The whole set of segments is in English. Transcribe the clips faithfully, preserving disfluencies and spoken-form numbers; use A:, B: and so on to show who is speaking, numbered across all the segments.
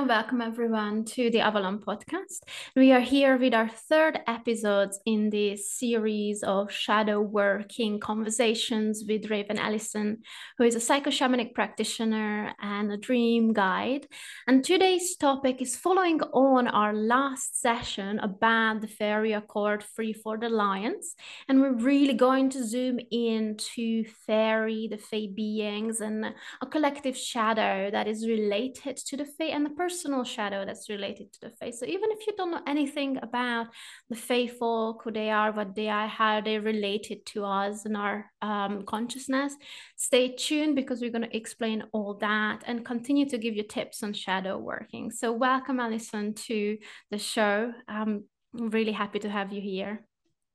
A: and welcome everyone to the Avalon podcast. We are here with our third episode in this series of shadow working conversations with Raven Ellison, who is a psychoshamanic practitioner and a dream guide. And today's topic is following on our last session about the fairy accord Free for the Lions. And we're really going to zoom into fairy, the fae beings, and a collective shadow that is related to the fae and the personal shadow that's related to the fae. So even if you don't know anything about the fae folk, who they are, what they are, how they related to us and our um, consciousness, stay tuned because we're going to explain all that and continue to give you tips on shadow working. So welcome, Alison, to the show. Um, I'm really happy to have you here.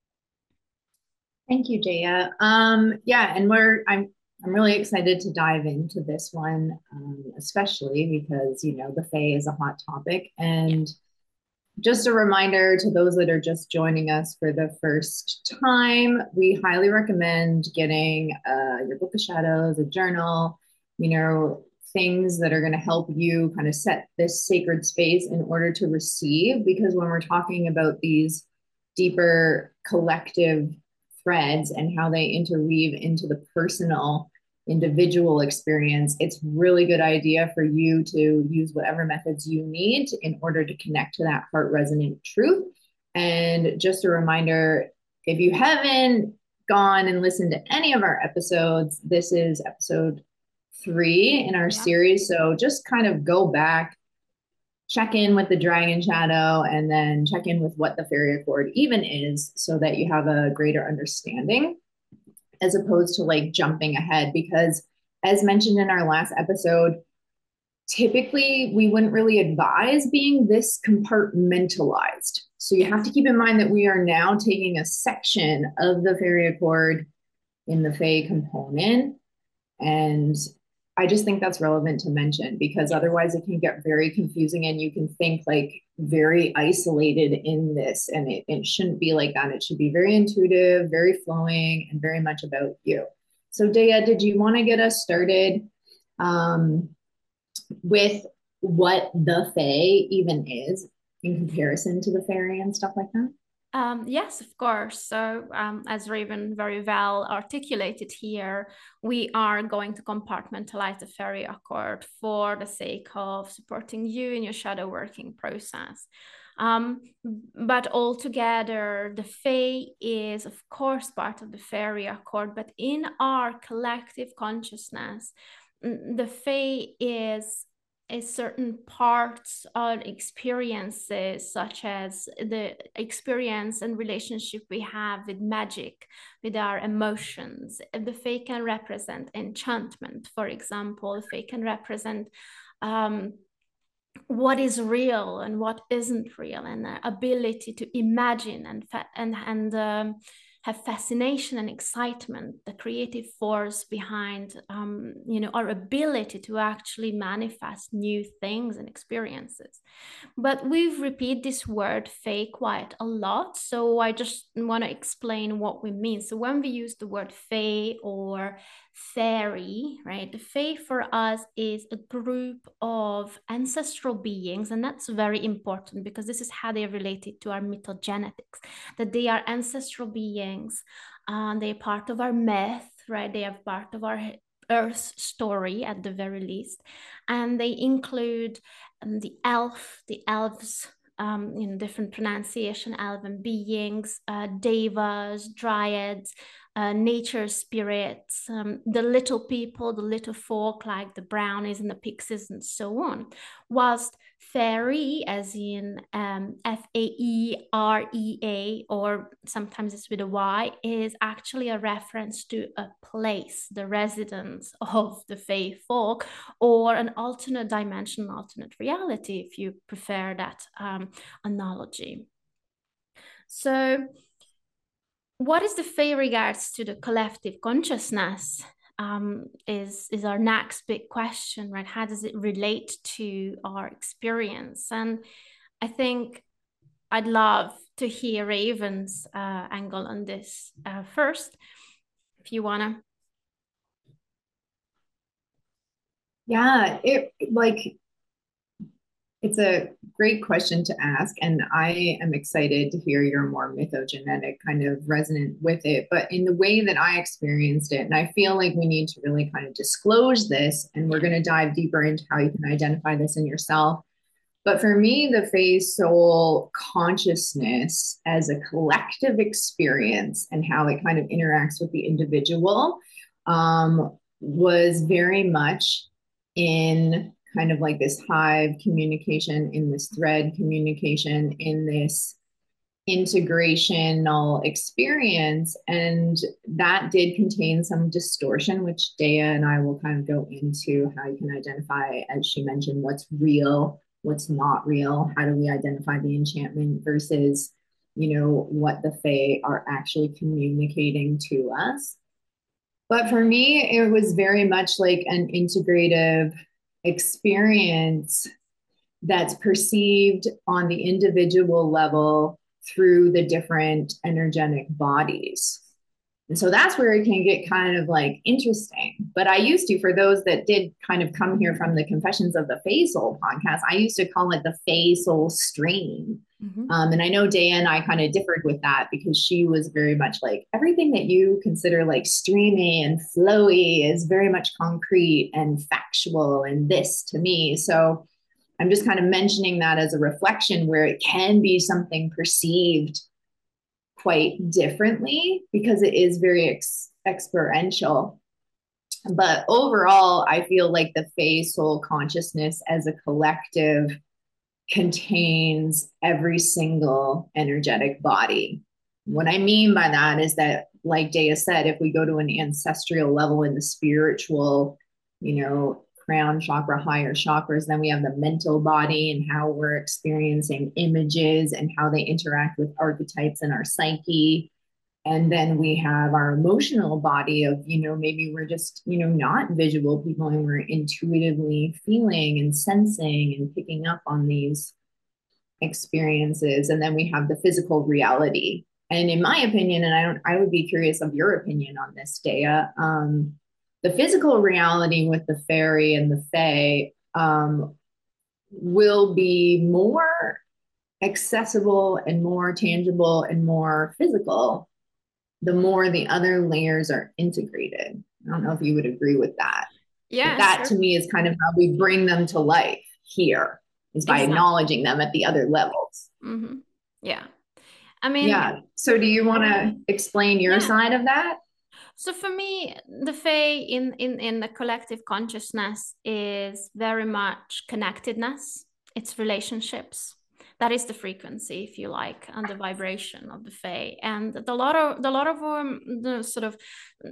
B: Thank you, Jaya. Um, yeah, and we're I'm I'm really excited to dive into this one, um, especially because you know the Fae is a hot topic.
A: Yeah.
B: And just a reminder to those that are just joining us for the first time, we highly recommend getting uh, your book of shadows, a journal, you know, things that are going to help you kind of set this sacred space in order to receive. Because when we're talking about these deeper collective threads and how they interweave into the personal individual experience, it's really good idea for you to use whatever methods you need in order to connect to that heart resonant truth. And just a reminder, if you haven't gone and listened to any of our episodes, this is episode three in our
A: Yeah.
B: series. So just kind of go back, check in with the dragon shadow, and then check in with what the fairy accord even is so that you have a greater understanding as opposed to like jumping ahead. Because, as mentioned in our last episode, typically we wouldn't really advise being this compartmentalized. So you have
A: Yes.
B: to keep in mind that we are now taking a section of the fairy accord in the Fae component. And I just think that's relevant to mention because
A: Yes.
B: otherwise it can get very confusing and you can think like very isolated in this. And it, it shouldn't be like that. It should be very intuitive, very flowing, and very much about you. So, Dea, did you want to get us started um, with what the Fae even is in comparison to the fairy and stuff like that?
A: Um, yes, of course. So, um, as Raven very well articulated here, we are going to compartmentalize the fairy accord for the sake of supporting you in your shadow working process. Um, but altogether, the Fae is, of course, part of the fairy accord, but in our collective consciousness, the Fae is a certain parts or experiences, such as the experience and relationship we have with magic, with our emotions. The Fae can represent enchantment, for example. The Fae can represent um, what is real and what isn't real, and the ability to imagine and and and um, have fascination and excitement, the creative force behind um, you know our ability to actually manifest new things and experiences. But we've repeated this word "fake" quite a lot, so I just want to explain what we mean. So when we use the word "fae" or fairy, right? The fae for us is a group of ancestral beings, and that's very important because this is how they are related to our mythogenetics, that they are ancestral beings, and they're part of our myth, right? They are part of our Earth story at the very least, and they include um, the elf, the elves, um, in different pronunciation, elven beings, uh, devas, dryads, uh, nature spirits, um, the little people, the little folk like the brownies and the pixies and so on. Whilst fairy, as in um, F A E R E A, or sometimes it's with a Y, is actually a reference to a place, the residence of the fae folk, or an alternate dimension, alternate reality, if you prefer that um, analogy. So, what is the Fae regards to the collective consciousness? Um, is is our next big question, right? How does it relate to our experience? And I think I'd love to hear Raven's uh, angle on this uh, first, if you wanna.
B: Yeah, it like It's a great question to ask, and I am excited to hear your more mythogenetic kind of resonant with it. But in the way that I experienced it, and I feel like we need to really kind of disclose this, and we're
A: Yeah.
B: going to dive deeper into how you can identify this in yourself. But for me, the phase soul consciousness as a collective experience and how it kind of interacts with the individual um, was very much in kind of like this hive communication, in this thread communication, in this integrational experience. And that did contain some distortion, which Dea and I will kind of go into how you can identify, as she mentioned, what's real, what's not real, how do we identify the enchantment versus, you know, what the Fae are actually communicating to us. But for me, it was very much like an integrative experience that's perceived on the individual level through the different energetic bodies. And so that's where it can get kind of like interesting. But I used to, for those that did kind of come here from the Confessions of the Fae Soul podcast, I used to call it the Fae Soul stream.
A: Mm-hmm.
B: Um, and I know Daya and I kind of differed with that because she was very much like everything that you consider like streamy and flowy is very much concrete and factual and this to me. So I'm just kind of mentioning that as a reflection where it can be something perceived quite differently because it is very ex- experiential. But overall, I feel like the Fae soul consciousness as a collective contains every single energetic body. What I mean by that is that, like Dea said, if we go to an ancestral level in the spiritual, you know, crown chakra, higher chakras, then we have the mental body and how we're experiencing images and how they interact with archetypes in our psyche. And then we have our emotional body of, you know, maybe we're just, you know, not visual people and we're intuitively feeling and sensing and picking up on these experiences. And then we have the physical reality. And in my opinion, and I don't, I would be curious of your opinion on this, Dea. Um, the physical reality with the fairy and the fae um, will be more accessible and more tangible and more physical the more the other layers are integrated. I don't know if you would agree with that. But
A: Yeah,
B: that
A: sure.
B: to me is kind of how we bring them to life here, is by
A: Exactly.
B: acknowledging them at the other levels.
A: Mm-hmm. Yeah. I mean,
B: Yeah. So do you want to explain your
A: yeah.
B: side of that?
A: So for me, the Fae in, in, in the collective consciousness is very much connectedness. It's relationships. That is the frequency, if you like, and the vibration of the Fae. And the lot of the lot of um, the sort of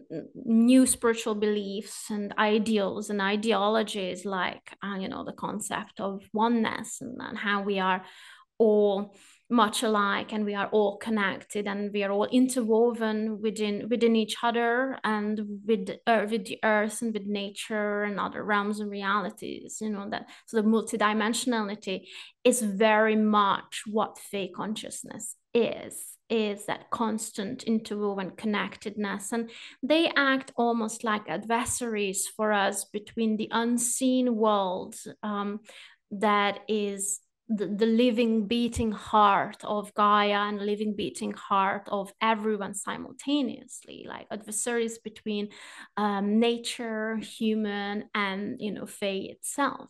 A: new spiritual beliefs and ideals and ideologies, like uh, you know, the concept of oneness and, and how we are all much alike and we are all connected and we are all interwoven within within each other and with uh, with the earth and with nature and other realms and realities, you know, that so the multidimensionality is very much what Fae consciousness is is that constant interwoven connectedness, and they act almost like adversaries for us between the unseen world um, that is the, the living beating heart of Gaia and living beating heart of everyone simultaneously, like adversaries between um, nature, human, and, you know, Fae itself.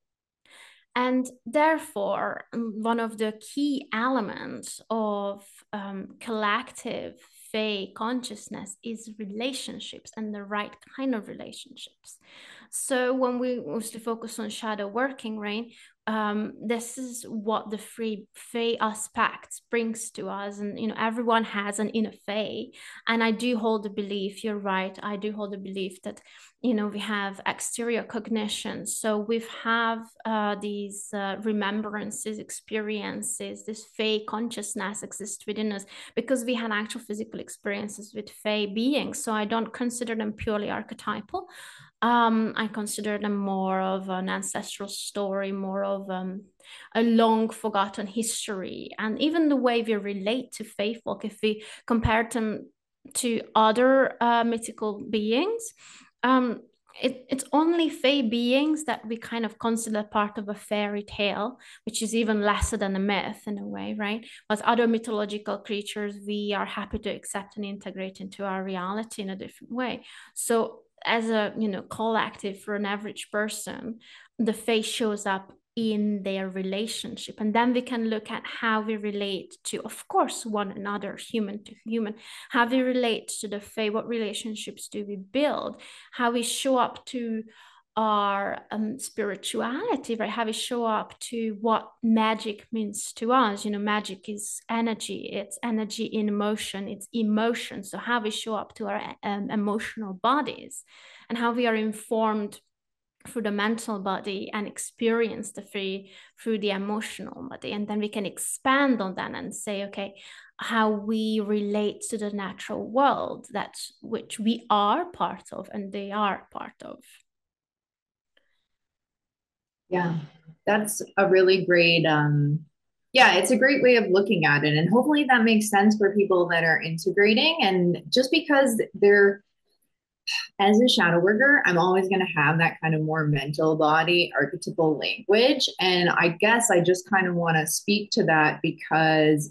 A: And therefore, one of the key elements of um, collective Fae consciousness is relationships and the right kind of relationships. So when we mostly focus on shadow working, right, um, this is what the free Fae aspect brings to us. And, you know, everyone has an inner Fae. And I do hold the belief, you're right, I do hold the belief that, you know, we have exterior cognition. So we have uh, these uh, remembrances, experiences, this Fae consciousness exists within us because we had actual physical experiences with Fae beings. So I don't consider them purely archetypal. Um, I consider them more of an ancestral story, more of um, a long forgotten history. And even the way we relate to Fae folk, if we compare them to other uh, mythical beings, um, it, it's only Fae beings that we kind of consider part of a fairy tale, which is even lesser than a myth in a way, right? But other mythological creatures, we are happy to accept and integrate into our reality in a different way. So as a, you know, collective for an average person, the Fae shows up in their relationship, and then we can look at how we relate to, of course, one another, human to human, how we relate to the Fae, what relationships do we build, how we show up to our um, spirituality, right? How we show up to what magic means to us. You know, magic is energy, it's energy in motion, it's emotion. So how we show up to our um, emotional bodies, and how we are informed through the mental body and experience the free through the emotional body. And then we can expand on that and say, okay, how we relate to the natural world, that which we are part of and they are part of.
B: Yeah, that's a really great um yeah, it's a great way of looking at it. And hopefully that makes sense for people that are integrating. And just because they're, as a shadow worker, I'm always going to have that kind of more mental body archetypal language. And I guess I just kind of want to speak to that because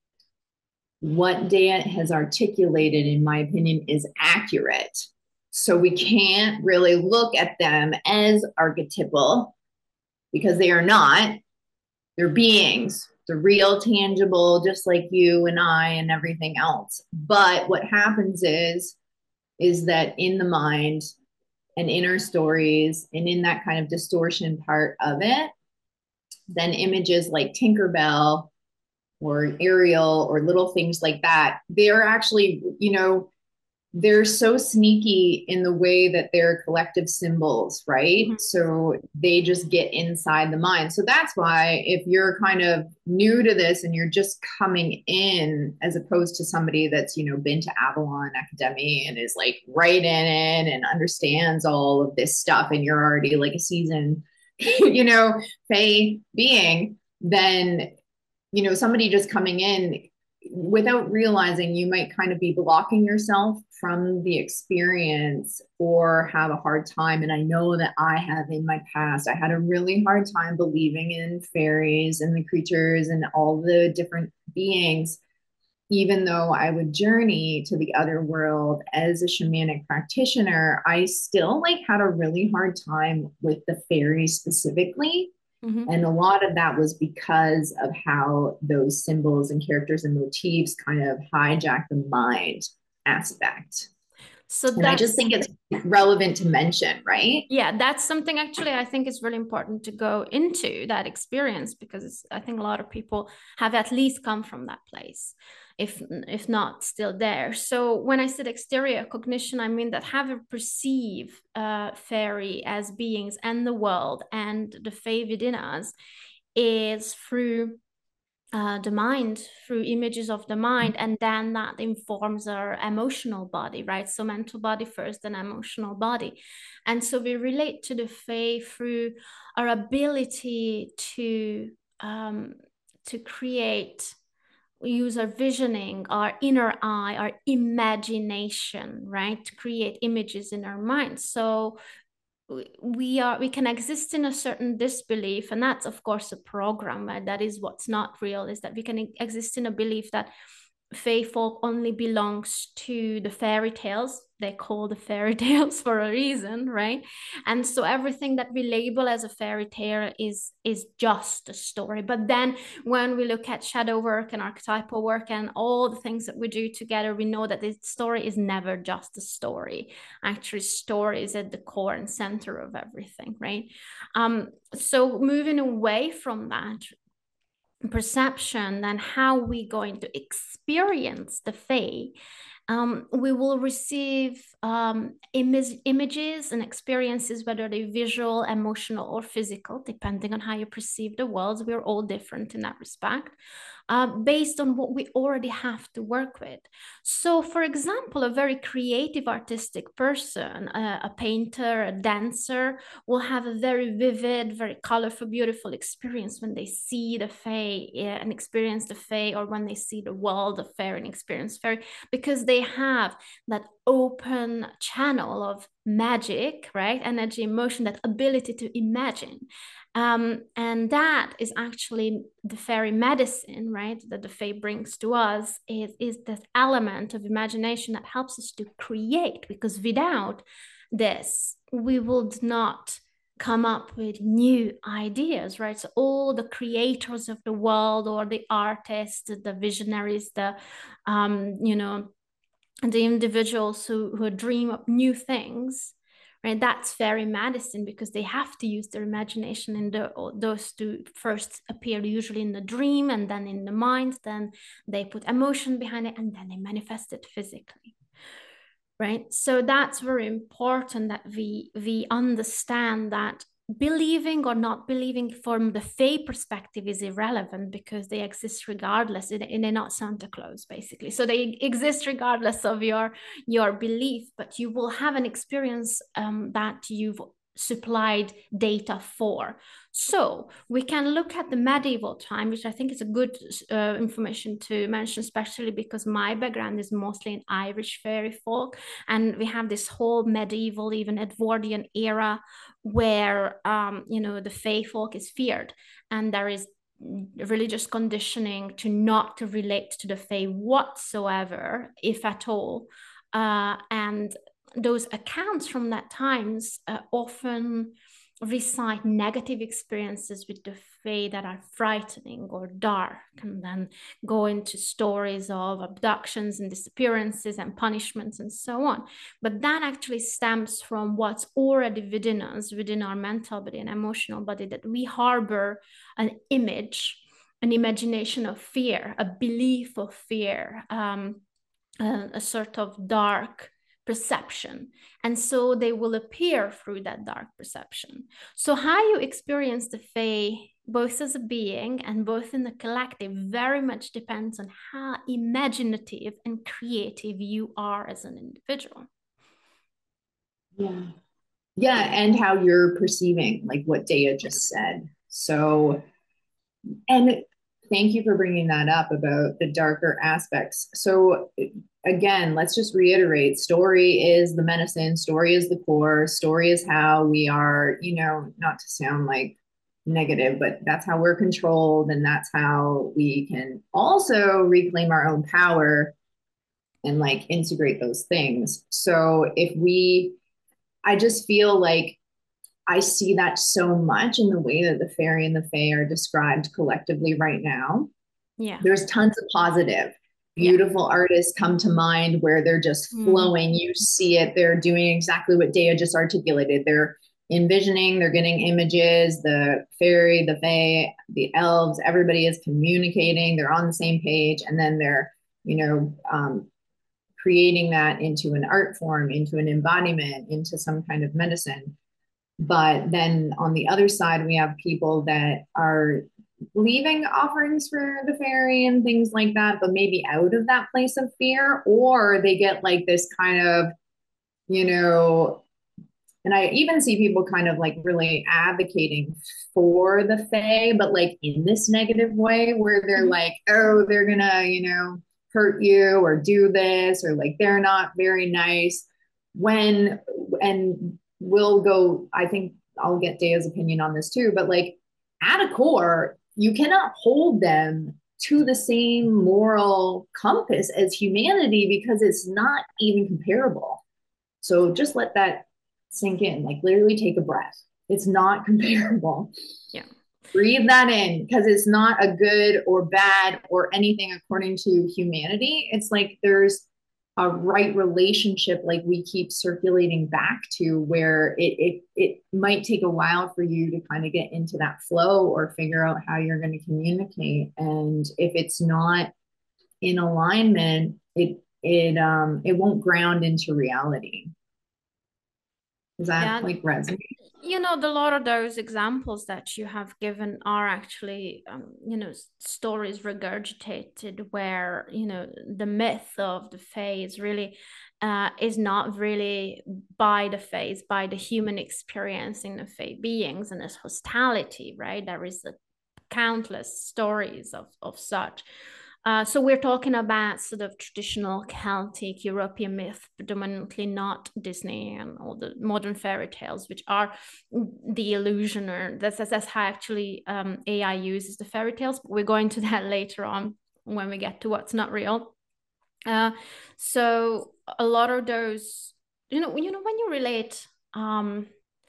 B: what Dan has articulated, in my opinion, is accurate. So we can't really look at them as archetypal because they are not. They're beings. They're real, tangible, just like you and I and everything else. But what happens is, is that in the mind and in our stories and in that kind of distortion part of it, then images like Tinkerbell or Ariel or little things like that, they're actually, you know, they're so sneaky in the way that they're collective symbols, right?
A: Mm-hmm.
B: So they just get inside the mind. So that's why if you're kind of new to this and you're just coming in, as opposed to somebody that's, you know, been to Avalon Academy and is like right in it and understands all of this stuff, and you're already like a seasoned, you know, Fae being, then, you know, somebody just coming in without realizing, you might kind of be blocking yourself from the experience or have a hard time. And I know that I have in my past, I had a really hard time believing in fairies and the creatures and all the different beings, even though I would journey to the other world as a shamanic practitioner. I still like had a really hard time with the fairies specifically. Mm-hmm. And a lot of that was because of how those symbols and characters and motifs kind of hijack the mind aspect. So and I just think it's relevant to mention, right?
A: Yeah, that's something actually I think is really important to go into that experience, because I think a lot of people have at least come from that place, if if not still there. So when I said exterior cognition, I mean that how we perceive uh, fairy as beings and the world and the fae within us is through Uh, the mind, through images of the mind, and then that informs our emotional body, right? So mental body first, then emotional body. And so we relate to the fae through our ability to um, to create, use our visioning, our inner eye, our imagination, right? To create images in our mind. So we are we can exist in a certain disbelief, and that's of course a program, right? That is what's not real, is that we can exist in a belief that fae folk only belongs to the fairy tales. They call the fairy tales for a reason, right? And so everything that we label as a fairy tale is is just a story. But then when we look at shadow work and archetypal work and all the things that we do together, we know that the story is never just a story. Actually, story is at the core and center of everything, right? Um, so moving away from that perception, then how we going to experience the fae, um, we will receive um, im- images and experiences, whether they're visual, emotional, or physical, depending on how you perceive the world. We're all different in that respect, uh, based on what we already have to work with. So, for example, a very creative, artistic person, uh, a painter, a dancer, will have a very vivid, very colorful, beautiful experience when they see the fae and experience the fae, or when they see the world of fae and experience fae, because they they have that open channel of magic, right? Energy, emotion, that ability to imagine. Um, and that is actually the fairy medicine, right? That the fae brings to us is, is this element of imagination that helps us to create, because without this, we would not come up with new ideas, right? So all the creators of the world, or the artists, the visionaries, the, um, you know, the individuals who, who dream up new things, right? That's fairy medicine, because they have to use their imagination, and those two first appear usually in the dream, and then in the mind, then they put emotion behind it, and then they manifest it physically. Right. So that's very important that we we understand that believing or not believing from the fae perspective is irrelevant, because they exist regardless, and they're not Santa Claus, basically. So they exist regardless of your your belief, but you will have an experience um, that you've supplied data for. So we can look at the medieval time, which I think is a good uh, information to mention, especially because my background is mostly in Irish fairy folk, and we have this whole medieval, even Edwardian era, where um, you know, the fae folk is feared, and there is religious conditioning to not to relate to the fae whatsoever, if at all, uh, and those accounts from that times uh, often recite negative experiences with the fae that are frightening or dark, and then go into stories of abductions and disappearances and punishments and so on. But that actually stems from what's already within us, within our mental body and emotional body, that we harbor an image, an imagination of fear, a belief of fear, um, a, a sort of dark perception, and so they will appear through that dark perception. So how you experience the fae, both as a being and both in the collective, very much depends on how imaginative and creative you are as an individual.
B: Yeah. Yeah, and how you're perceiving, like what Dea just said. So, and thank you for bringing that up about the darker aspects. So, again, let's just reiterate, story is the medicine, story is the core, story is how we are, you know, not to sound like negative, but that's how we're controlled, and that's how we can also reclaim our own power and like integrate those things. So, if we, I just feel like I see that so much in the way that the fairy and the fae are described collectively right now.
A: Yeah.
B: There's tons of positive, beautiful yeah. artists come to mind where they're just flowing. Mm. You see it. They're doing exactly what Dea just articulated. They're envisioning, they're getting images, the fairy, the fae, the elves, everybody is communicating. They're on the same page. And then they're, you know, um, creating that into an art form, into an embodiment, into some kind of medicine. But then on the other side, we have people that are leaving offerings for the fairy and things like that, but maybe out of that place of fear, or they get like this kind of, you know, and I even see people kind of like really advocating for the fae, but like in this negative way where they're mm-hmm. like, oh, they're gonna, you know, hurt you or do this, or like they're not very nice. When, and we'll go, I think I'll get Dea's opinion on this too, but like at a core, you cannot hold them to the same moral compass as humanity, because it's not even comparable. So just let that sink in, like literally take a breath. It's not comparable.
A: Yeah.
B: Breathe that in, because it's not a good or bad or anything according to humanity. It's like there's a right relationship, like we keep circulating back to, where it, it it might take a while for you to kind of get into that flow or figure out how you're going to communicate. And if it's not in alignment, it it um it won't ground into reality. Is that yeah. like resonate?
A: You know, the lot of those examples that you have given are actually, um, you know, stories regurgitated where, you know, the myth of the fae is really, uh, is not really by the fae, by the human experiencing the fae beings and this hostility, right? There is a countless stories of, of such. Uh, so we're talking about sort of traditional Celtic European myth, predominantly not Disney and all the modern fairy tales, which are the illusion, or that's, that's how actually um, A I uses the fairy tales. But we're going to that later on when we get to what's not real. Uh, so a lot of those, you know, you know, when you relate um,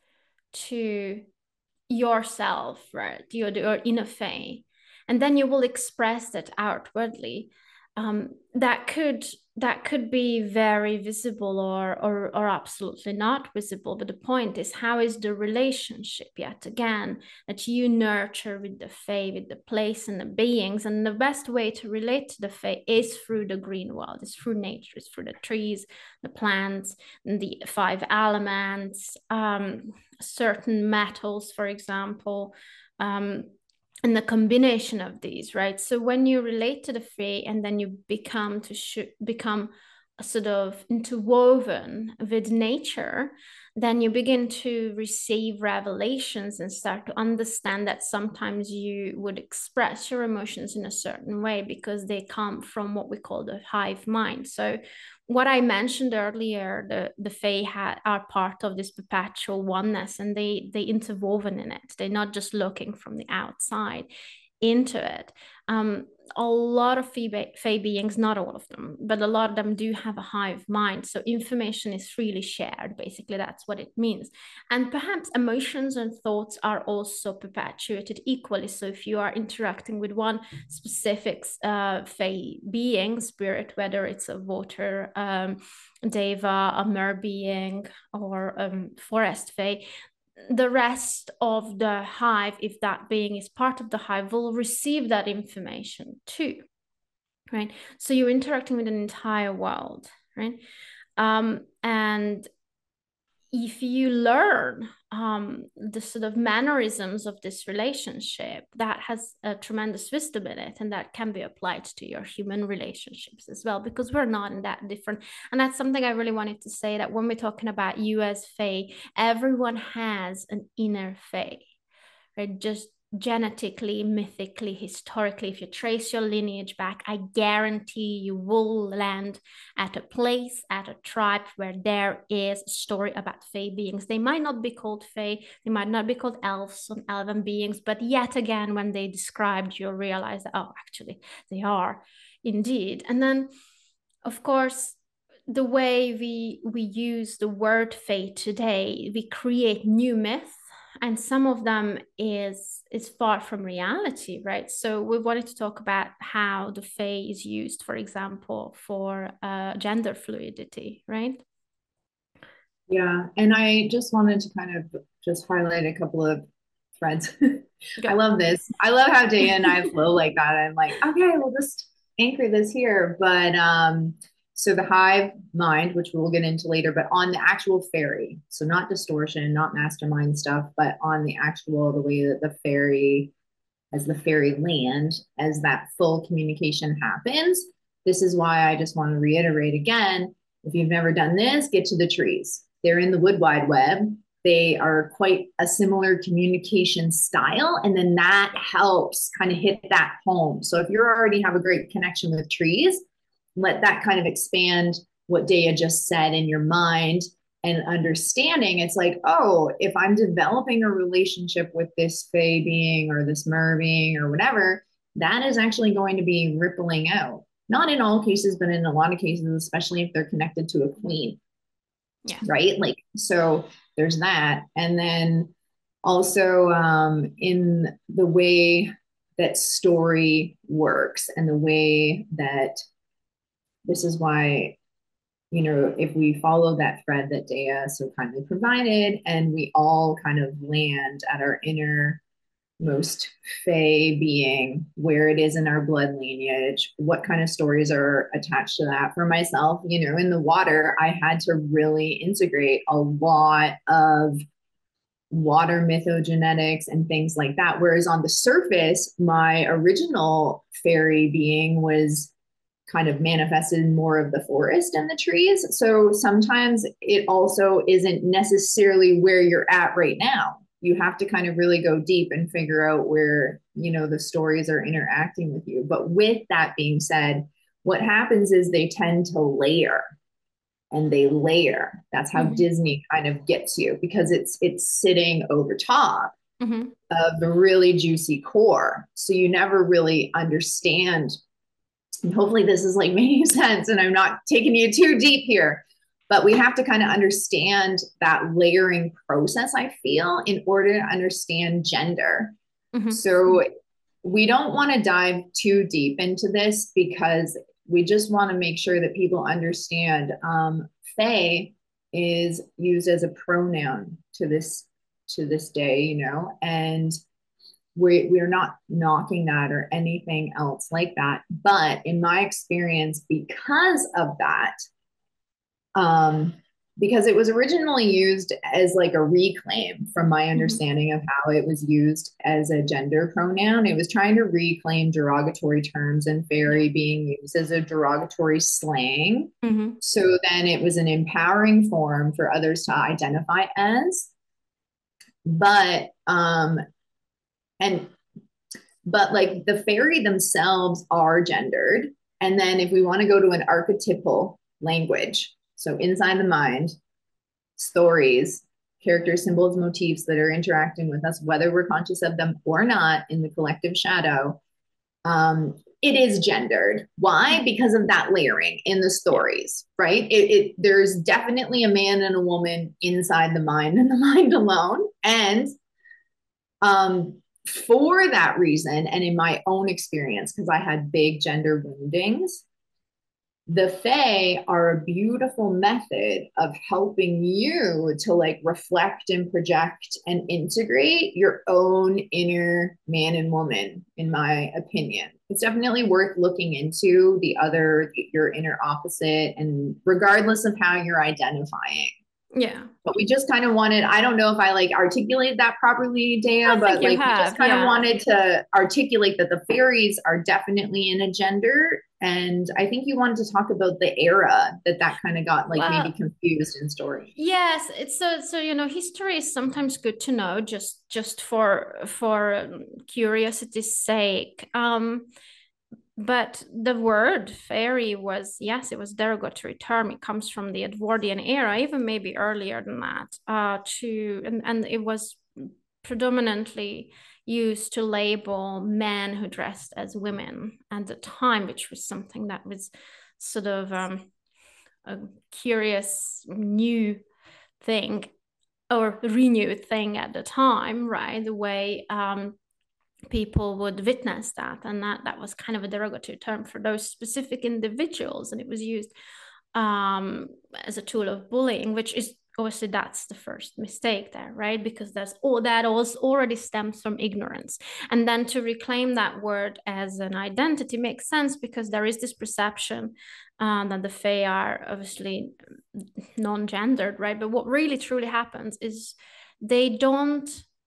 A: to yourself, right, your, your inner fae, and then you will express that outwardly, um, that could that could be very visible or, or or absolutely not visible. But the point is, how is the relationship, yet again, that you nurture with the fae, with the place and the beings? And the best way to relate to the fae is through the green world, is through nature, is through the trees, the plants, and the five elements, um, certain metals, for example, um, and the combination of these, right? So when you relate to the fae and then you become to sh- become a sort of interwoven with nature, then you begin to receive revelations and start to understand that sometimes you would express your emotions in a certain way because they come from what we call the hive mind. So what I mentioned earlier, the the Fae ha- are part of this perpetual oneness, and they they interwoven in it. They're not just looking from the outside into it. Um, a lot of Fae beings, not all of them, but a lot of them do have a hive mind. So information is freely shared. Basically, that's what it means. And perhaps emotions and thoughts are also perpetuated equally. So if you are interacting with one specific uh, Fae being, spirit, whether it's a water um, deva, a mer being, or um, forest Fae, the rest of the hive, if that being is part of the hive, will receive that information too, right? So you're interacting with an entire world, right? Um, and if you learn um, the sort of mannerisms of this relationship, that has a tremendous wisdom in it, and that can be applied to your human relationships as well, because we're not in that different. And that's something I really wanted to say, that when we're talking about you as Fae, everyone has an inner Fae, right? Just genetically, mythically, historically, if you trace your lineage back, I guarantee you will land at a place, at a tribe where there is a story about Fae beings. They might not be called Fae, they might not be called elves or elven beings, but yet again, when they described, you'll realize that, oh, actually, they are indeed. And then, of course, the way we we use the word Fae today, we create new myths, and some of them is is far from reality, right? So we wanted to talk about how the Fae is used, for example, for uh, gender fluidity, right?
B: Yeah, and I just wanted to kind of just highlight a couple of threads. I
A: Go.
B: love this. I love how Daya and I flow like that. I'm like, okay, we'll just anchor this here. But um, so the hive mind, which we'll get into later, but on the actual fairy, so not distortion, not mastermind stuff, but on the actual, the way that the fairy, as the fairy land, as that full communication happens. This is why I just want to reiterate again, if you've never done this, get to the trees. They're in the wood wide web. They are quite a similar communication style. And then that helps kind of hit that home. So if you already have a great connection with trees, let that kind of expand what Daya just said in your mind and understanding. It's like, oh, if I'm developing a relationship with this Fae being or this Mer being or whatever, that is actually going to be rippling out. Not in all cases, but in a lot of cases, especially if they're connected to a queen.
A: Yeah.
B: Right. Like, so there's that. And then also um, in the way that story works and the way that this is why, you know, if we follow that thread that Daya so kindly provided, and we all kind of land at our innermost Fae being, where it is in our blood lineage, what kind of stories are attached to that. For myself, you know, in the water, I had to really integrate a lot of water mythogenetics and things like that. Whereas on the surface, my original fairy being was kind of manifested more of the forest and the trees. So sometimes it also isn't necessarily where you're at right now. you have to kind of really go deep and figure out where, you know, the stories are interacting with you. But with that being said, what happens is they tend to layer and they layer. That's how mm-hmm. Disney kind of gets you, because it's it's sitting over top mm-hmm. of the really juicy core. So you never really understand. And hopefully this is like making sense and I'm not taking you too deep here. But we have to kind of understand that layering process, I feel, in order to understand gender. Mm-hmm. So we don't want to dive too deep into this because we just want to make sure that people understand um, Fae is used as a pronoun to this to this day, you know, and we we're not knocking that or anything else like that. But in my experience, because of that, um, because it was originally used as like a reclaim, from my understanding mm-hmm. of how it was used as a gender pronoun. It was trying to reclaim derogatory terms, and fairy being used as a derogatory slang. Mm-hmm. So then it was an empowering form for others to identify as. But um, and but like the fairy themselves are gendered. And then if we want to go to an archetypal language, so inside the mind, stories, characters, symbols, motifs that are interacting with us, whether we're conscious of them or not in the collective shadow, um, it is gendered. Why? Because of that layering in the stories, right? It, it there's definitely a man and a woman inside the mind and the mind alone. And um, for that reason, and in my own experience, because I had big gender woundings, the Fae are a beautiful method of helping you to like reflect and project and integrate your own inner man and woman, in my opinion. It's definitely worth looking into the other, your inner opposite, and regardless of how you're identifying.
A: Yeah.
B: But we just kind of wanted, I don't know if I like articulated that properly, Dea, but like have, we just kind yeah. of wanted to articulate that the fairies are definitely in a gender. And I think you wanted to talk about the era that that kind of got like well, maybe confused in story.
A: Yes, it's so so you know, history is sometimes good to know, just just for for curiosity's sake. Um, But the word fairy was, yes, it was derogatory term. It comes from the Edwardian era, even maybe earlier than that, uh, to and, and it was predominantly used to label men who dressed as women at the time, which was something that was sort of um, a curious new thing or renewed thing at the time, right? The way um, people would witness that, and that that was kind of a derogatory term for those specific individuals, and it was used um, as a tool of bullying, which is obviously that's the first mistake there, right? Because there's all that also already stems from ignorance, and then to reclaim that word as an identity makes sense because there is this perception um, that the Fae are obviously non-gendered, right? But what really truly happens is they don't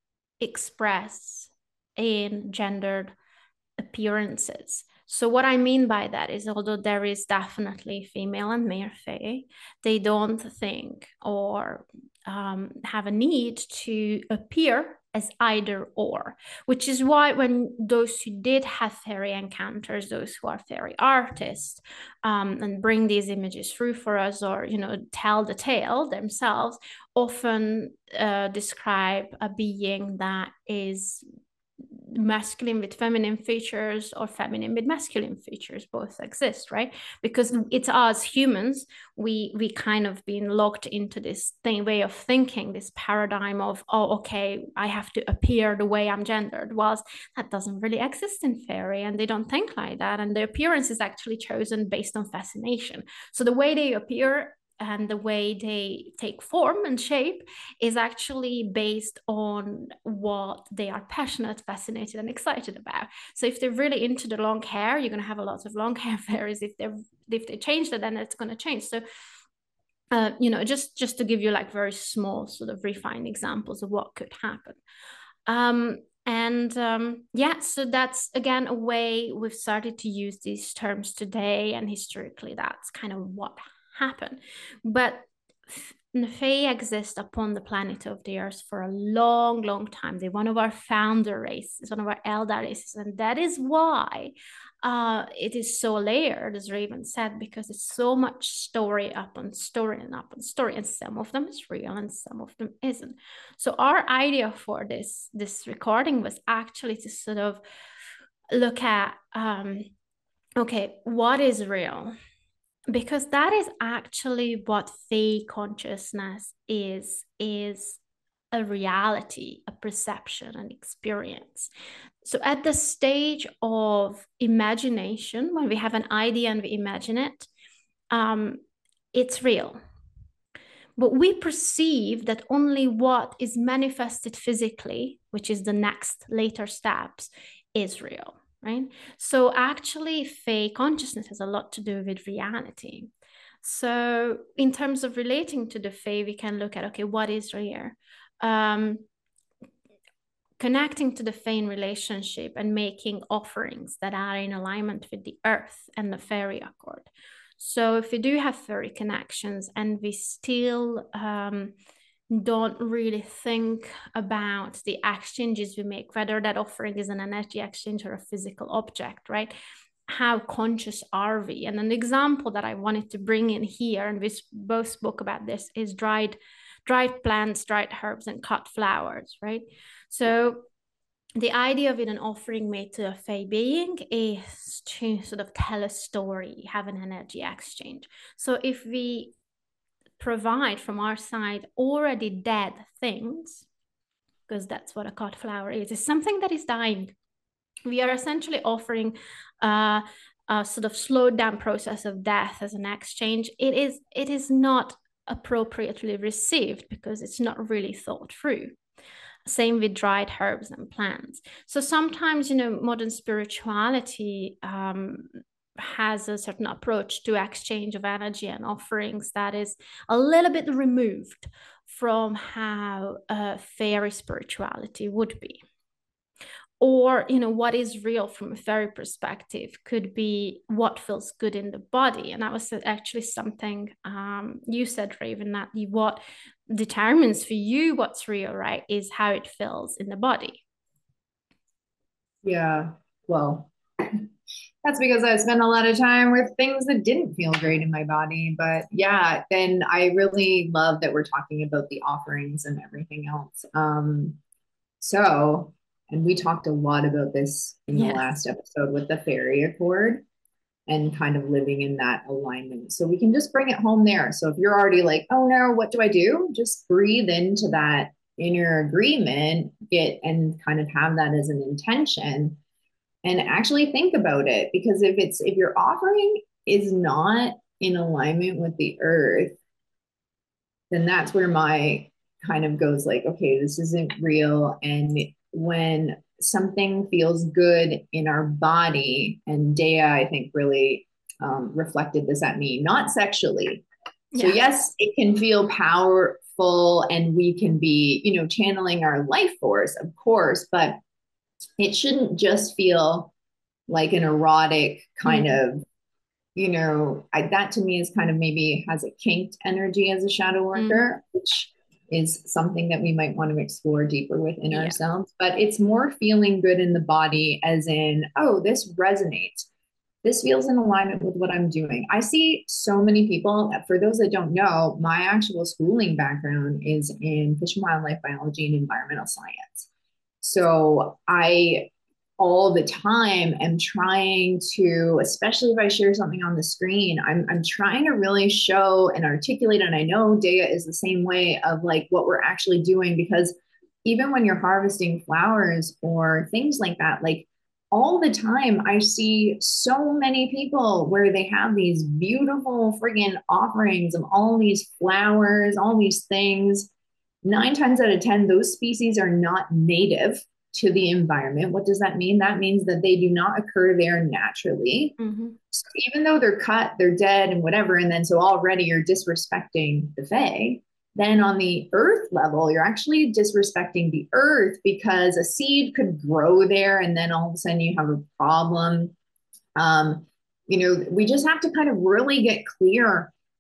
A: express in gendered appearances. So what I mean by that is, although there is definitely female and male Fae, they don't think or um, have a need to appear as either or, which is why when those who did have fairy encounters, those who are fairy artists, um, and bring these images through for us, or you know, tell the tale themselves, often uh, describe a being that is masculine with feminine features or feminine with masculine features. Both exist, right? Because it's us humans, we we kind of been locked into this thing way of thinking, this paradigm of, oh, okay, I have to appear the way I'm gendered, whilst that doesn't really exist in fairy, and they don't think like that, and the appearance is actually chosen based on fascination. So the way they appear and the way they take form and shape is actually based on what they are passionate, fascinated, and excited about. So if they're really into the long hair, you're going to have a lot of long hair fairies. If they're if they change that, then it's going to change. So uh, you know, just just to give you like very small sort of refined examples of what could happen. Um, and um, yeah, so that's again a way we've started to use these terms today, and historically, that's kind of what happen. But the Fae exist upon the planet of the Earth for a long, long time. They're one of our founder races, one of our Eldar races, and that is why uh, it is so layered, as Raven said, because it's so much story up on story and up on story, and some of them is real and some of them isn't. So our idea for this this recording was actually to sort of look at, um, okay, what is real? Because that is actually what Fae consciousness is, is a reality, a perception, an experience. So at the stage of imagination, when we have an idea and we imagine it, um, it's real. But we perceive that only what is manifested physically, which is the next later steps, is real. Right? So actually, Fae consciousness has a lot to do with reality. So in terms of relating to the Fae, we can look at, okay, what is real? Um, connecting to the Fae in relationship and making offerings that are in alignment with the earth and the fairy accord. So if we do have fairy connections and we still um, don't really think about the exchanges we make, whether that offering is an energy exchange or a physical object, right? How conscious are we? And an example that I wanted to bring in here, and we both spoke about this, is dried, dried plants, dried herbs, and cut flowers, right? So the idea of it, an offering made to a Fae being, is to sort of tell a story, have an energy exchange. So if we provide from our side already dead things, because that's what a cut flower is, is something that is dying. We are essentially offering uh, a sort of slowed down process of death as an exchange. It is, it is not appropriately received because it's not really thought through. Same with dried herbs and plants. So sometimes, you know, modern spirituality um, has a certain approach to exchange of energy and offerings that is a little bit removed from how uh, fairy spirituality would be. Or, you know, what is real from a fairy perspective could be what feels good in the body. And that was actually something um, you said, Raven, that what determines for you what's real, right, is how it feels in the body.
B: Yeah, well, that's because I spent a lot of time with things that didn't feel great in my body. But yeah, then I really love that we're talking about the offerings and everything else. Um, so, and we talked a lot about this in the
A: Yes.
B: last episode with the fairy accord and kind of living in that alignment. So we can just bring it home there. So if you're already like, oh no, what do I do? Just breathe into that inner agreement, get and kind of have that as an intention and actually think about it. Because if it's if your offering is not in alignment with the earth, then that's where my kind of goes like, okay, this isn't real. And when something feels good in our body, and Dea, I think, really um, reflected this at me, not sexually. So,
A: Yeah.
B: yes, it can feel powerful and we can be, you know, channeling our life force, of course, but it shouldn't just feel like an erotic kind mm-hmm. of, you know, I, that to me is kind of maybe has a kinked energy as a shadow worker, mm. which is something that we might want to explore deeper within yeah. ourselves. But it's more feeling good in the body, as in, oh, this resonates. This feels in alignment with what I'm doing. I see so many people, for those that don't know, my actual schooling background is in fish and wildlife biology and environmental science. So I all the time am trying to, especially if I share something on the screen, I'm, I'm trying to really show and articulate. And I know Dea is the same way of like what we're actually doing, because even when you're harvesting flowers or things like that, like all the time I see so many people where they have these beautiful friggin' offerings of all these flowers, all these things. Nine times out of ten, those species are not native to the environment. What does that mean? That means that they do not occur there naturally. Mm-hmm. So even though they're cut, they're dead and whatever, and then so already you're disrespecting the Fae, then on the earth level, you're actually disrespecting the earth, because a seed could grow there and then all of a sudden you have a problem. Um, you know, we just have to kind of really get clear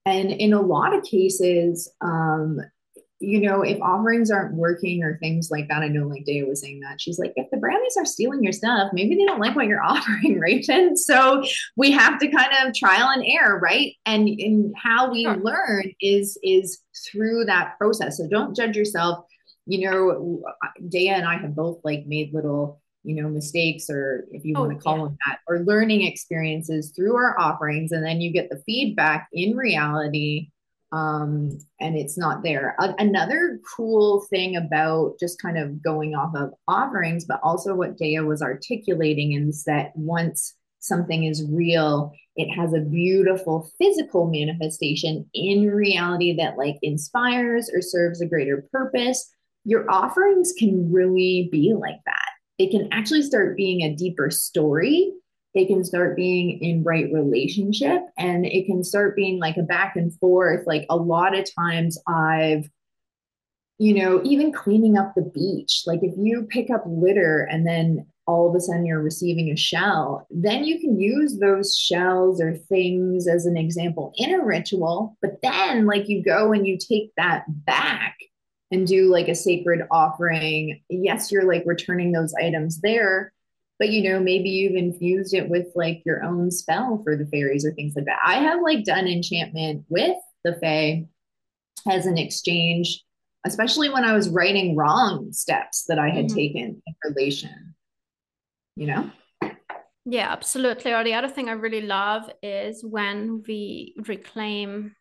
B: And in a lot of cases, um, you know, if offerings aren't working or things like that, I know like Daya was saying that. She's like, if the brownies are stealing your stuff, maybe they don't like what you're offering, right? And so we have to kind of trial and error, right? And in how we
A: Sure.
B: learn is is through that process. So don't judge yourself. You know, Daya and I have both like made little, you know, mistakes, or if you want to
A: Oh,
B: call
A: yeah.
B: them that, or learning experiences through our offerings, and then you get the feedback in reality, um, and it's not there. A- another cool thing about just kind of going off of offerings, but also what Daya was articulating, is that once something is real, it has a beautiful physical manifestation in reality that like inspires or serves a greater purpose. Your offerings can really be like that. They can actually start being a deeper story. They can start being in right relationship, and it can start being like a back and forth. Like a lot of times I've, you know, even cleaning up the beach, like if you pick up litter and then all of a sudden you're receiving a shell, then you can use those shells or things as an example in a ritual. But then, like, you go and you take that back and do like a sacred offering. Yes, you're like returning those items there, but you know, maybe you've infused it with like your own spell for the fairies or things like that. I have like done enchantment with the fae as an exchange, especially when I was writing wrong steps that I had
A: Mhm.
B: taken in relation, you know?
A: Yeah, absolutely. Or the other thing I really love is when we reclaim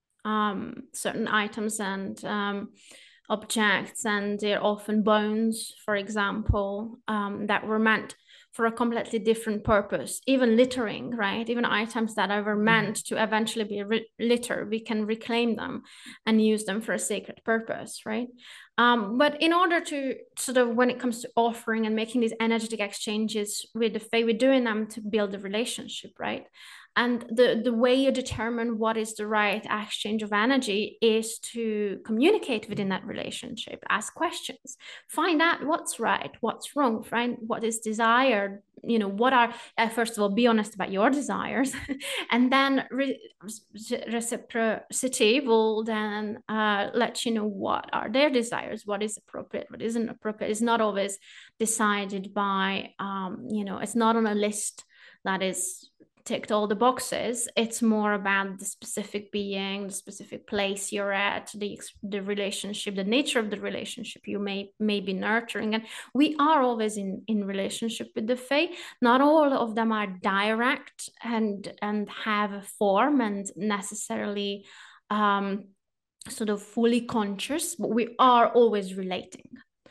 A: um, certain items and um, objects, and they're often bones, for example, um, that were meant for a completely different purpose. Even littering, right? Even items that were meant to eventually be re- litter, we can reclaim them and use them for a sacred purpose, right? Um, but in order to sort of, when it comes to offering and making these energetic exchanges with the fae, we're doing them to build a relationship, right? And the the way you determine what is the right exchange of energy is to communicate within that relationship, ask questions, find out what's right, what's wrong, find what is desired, you know, what are, uh, first of all, be honest about your desires, and then re- reciprocity will then uh, let you know what are their desires, what is appropriate, what isn't appropriate. It's not always decided by, um, you know, it's not on a list that is ticked all the boxes. It's more about the specific being, the specific place you're at, the the relationship, the nature of the relationship you may may be nurturing. And we are always in in relationship with the fae. Not all of them are direct and and have a form and necessarily um sort of fully conscious, but we are always relating.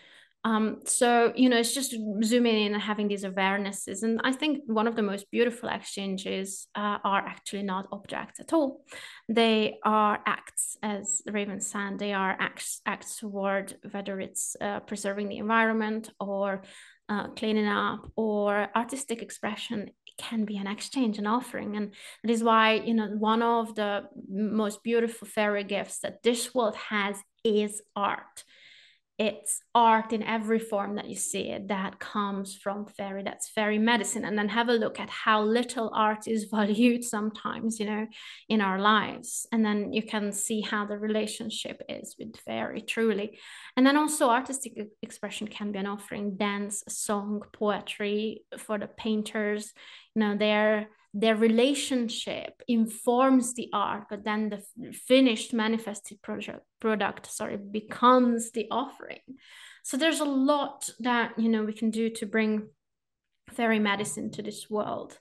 A: Um, so, you know, it's just zooming in and having these awarenesses. And I think one of the most beautiful exchanges uh, are actually not objects at all. They are acts, as Raven said, they are acts, acts toward whether it's uh, preserving the environment or uh, cleaning up or artistic expression. It can be an exchange, an offering. And that is why, you know, one of the most beautiful fairy gifts that this world has is art. It's art in every form that you see it that comes from fairy, that's fairy medicine. And then have a look at how little art is valued sometimes, you know, in our lives, and then you can see how the relationship is with fairy truly. And then also artistic expression can be an offering: dance, song, poetry. For the painters, you know, their their relationship informs the art, but then the finished manifested project product sorry becomes the offering. So there's a lot that, you know, we can do to bring fairy medicine to this world,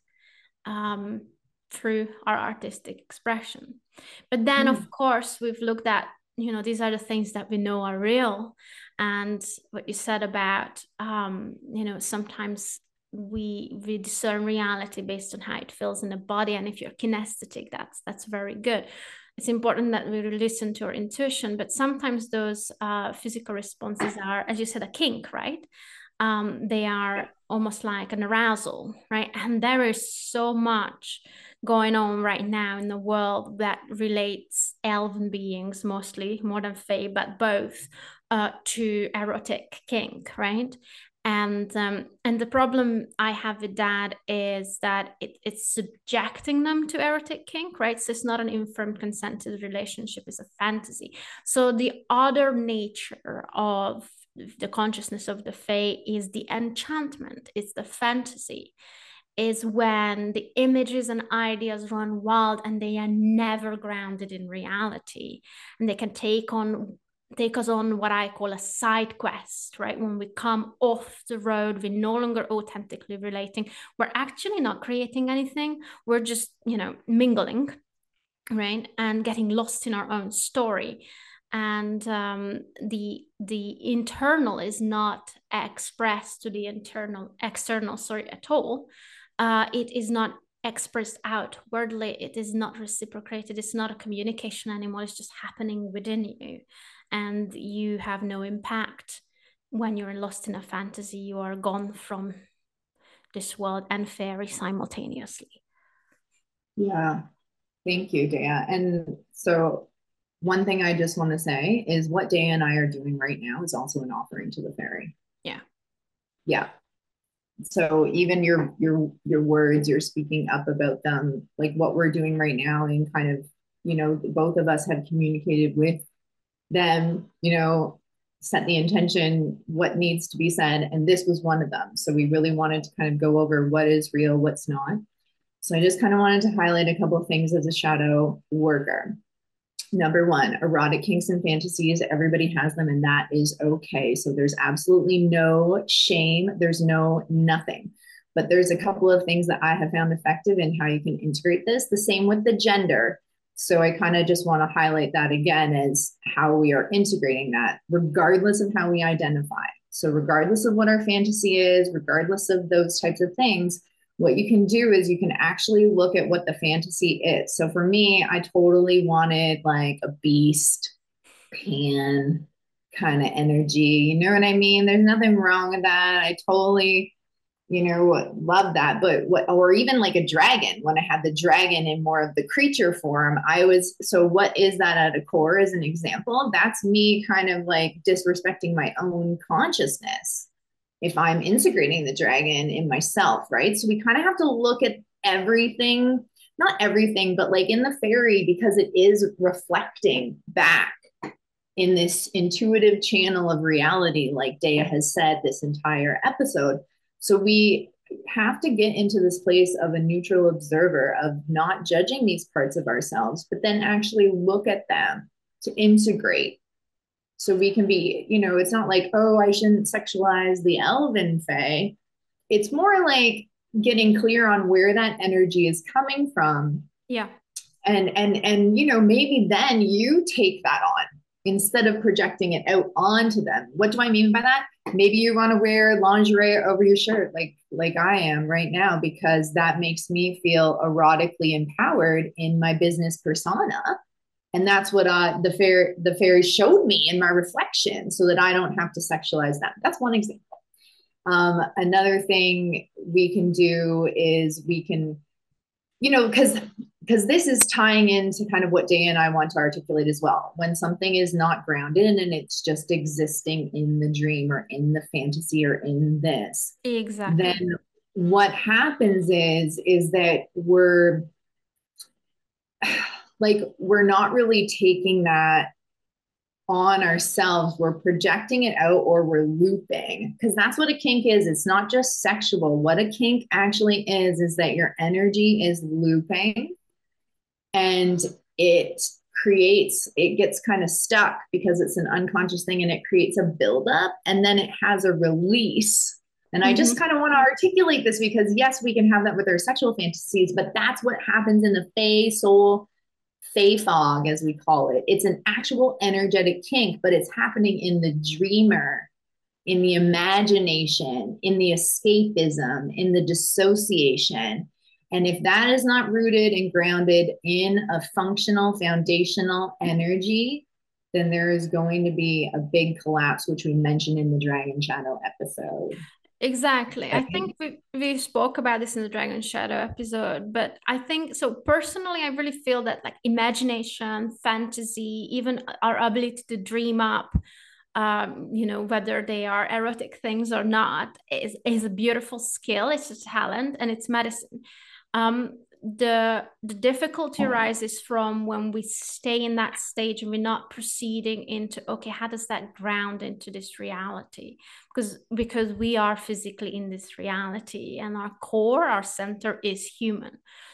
A: um, through our artistic expression. But then,
B: Mm.
A: of course, we've looked at, you know, these are the things that we know are real. And what you said about, um, you know, sometimes we we discern reality based on how it feels in the body. And if you're kinesthetic, that's that's very good. It's important that we listen to our intuition, but sometimes those uh, physical responses are, as you said, a kink, right? Um, they are almost like an arousal, right? And there is so much going on right now in the world that relates elven beings, mostly more than fae, but both, uh, to erotic kink, right? And um, and the problem I have with that is that it, it's subjecting them to erotic kink, right? So it's not an informed, consented relationship; it's a fantasy. So the other nature of the consciousness of the Fae is the enchantment. It's the fantasy. Is when the images and ideas run wild and they are never grounded in reality, and they can take on take us on what I call a side quest, right? When we come off the road, we're no longer authentically relating. We're actually not creating anything. We're just, you know, mingling, right? And getting lost in our own story. And um, the the internal is not expressed to the internal external, sorry, at all. Uh, it is not expressed outwardly. It is not reciprocated. It's not a communication anymore. It's just happening within you, and you have no impact. When you're lost in a fantasy, you are gone from this world and fairy simultaneously.
B: Yeah. Thank you, Dea. And so one thing I just want to say is what Dea and I are doing right now is also an offering to the fairy.
A: Yeah.
B: Yeah. So even your your your words, you're speaking up about them, like what we're doing right now, and kind of, you know, both of us have communicated with them, you know, set the intention, what needs to be said, and this was one of them. So we really wanted to kind of go over what is real, what's not. So I just kind of wanted to highlight a couple of things as a shadow worker. Number one, erotic kinks and fantasies, everybody has them, and that is okay. So there's absolutely no shame, there's no nothing. But there's a couple of things that I have found effective in how you can integrate this. The same with the gender. So I kind of just want to highlight that again as how we are integrating that, regardless of how we identify. So regardless of what our fantasy is, regardless of those types of things, what you can do is you can actually look at what the fantasy is. So for me, I totally wanted like a beast, pan kind of energy. You know what I mean? There's nothing wrong with that. I totally, you know, love that. But what, or even like a dragon, when I had the dragon in more of the creature form, I was, so what is that at a core as an example? That's me kind of like disrespecting my own consciousness if I'm integrating the dragon in myself, right? So we kind of have to look at everything, not everything, but like in the fairy, because it is reflecting back in this intuitive channel of reality, like Dea has said this entire episode. So we have to get into this place of a neutral observer, of not judging these parts of ourselves, but then actually look at them to integrate. So we can be, you know, it's not like, oh, I shouldn't sexualize the elven fae. It's more like getting clear on where that energy is coming from.
A: Yeah.
B: And and and you know, maybe then you take that on instead of projecting it out onto them. What do I mean by that? Maybe you want to wear lingerie over your shirt like like I am right now, because that makes me feel erotically empowered in my business persona. And that's what uh, the fair the fairy showed me in my reflection, so that I don't have to sexualize them. That's one example. Um, another thing we can do is we can, you know, because because this is tying into kind of what Dea and I want to articulate as well. When something is not grounded and it's just existing in the dream or in the fantasy or in this,
A: exactly,
B: then what happens is is that we're like, we're not really taking that on ourselves. We're projecting it out, or we're looping, because that's what a kink is. It's not just sexual. What a kink actually is, is that your energy is looping, and it creates, it gets kind of stuck because it's an unconscious thing, and it creates a buildup, and then it has a release. And I just mm-hmm. kind of want to articulate this, because yes, we can have that with our sexual fantasies, but that's what happens in the Fae soul Fae fog, as we call it. It's an actual energetic kink, but it's happening in the dreamer, in the imagination, in the escapism, in the dissociation. And if that is not rooted and grounded in a functional, foundational energy, then there is going to be a big collapse, which we mentioned in the Dragon Shadow episode.
A: Exactly. I think we, we spoke about this in the Dragon Shadow episode, but I think, so personally, I really feel that like imagination, fantasy, even our ability to dream up um, you know, whether they are erotic things or not, is, is a beautiful skill. It's a talent and it's medicine. Um, the the difficulty arises from when we stay in that stage and we're not proceeding into, okay, how does that ground into this reality? Because because we are physically in this reality, and our core, our center is human.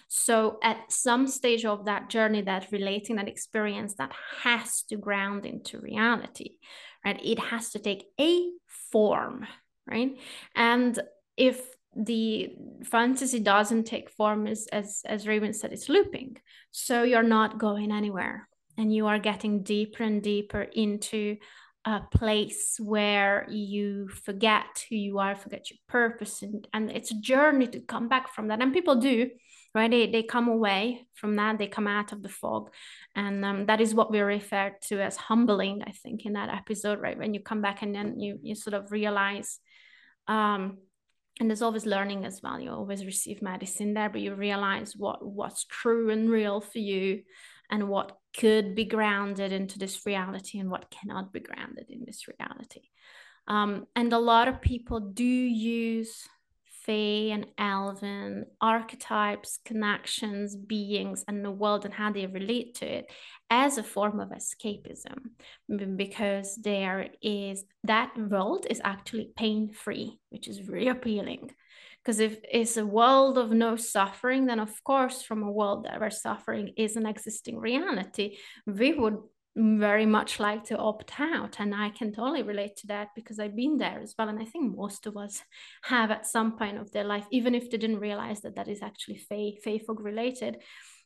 A: So at some stage of that journey, that relating, that experience, that has to ground into reality, right? It has to take a form, right? And if the fantasy doesn't take form, as as as Raven said, it's looping. So you're not going anywhere, and you are getting deeper and deeper into a place where you forget who you are, forget your purpose, and, and it's a journey to come back from that. And people do, right? They, they come away from that, they come out of the fog. And um, that is what we refer to as humbling, I think, in that episode, right? When you come back and then you, you sort of realize, um, and there's always learning as well. You always receive medicine there, but you realize what what's true and real for you, and what could be grounded into this reality and what cannot be grounded in this reality. Um, and a lot of people do use Fae and Elven archetypes, connections, beings, and the world and how they relate to it as a form of escapism, because there is, that world is actually pain-free, which is really appealing. Because if it's a world of no suffering, then of course, from a world where suffering is an existing reality, we would very much like to opt out. And I can totally relate to that because I've been there as well. And I think most of us have at some point of their life, even if they didn't realize that that is actually Fae, Fae folk related.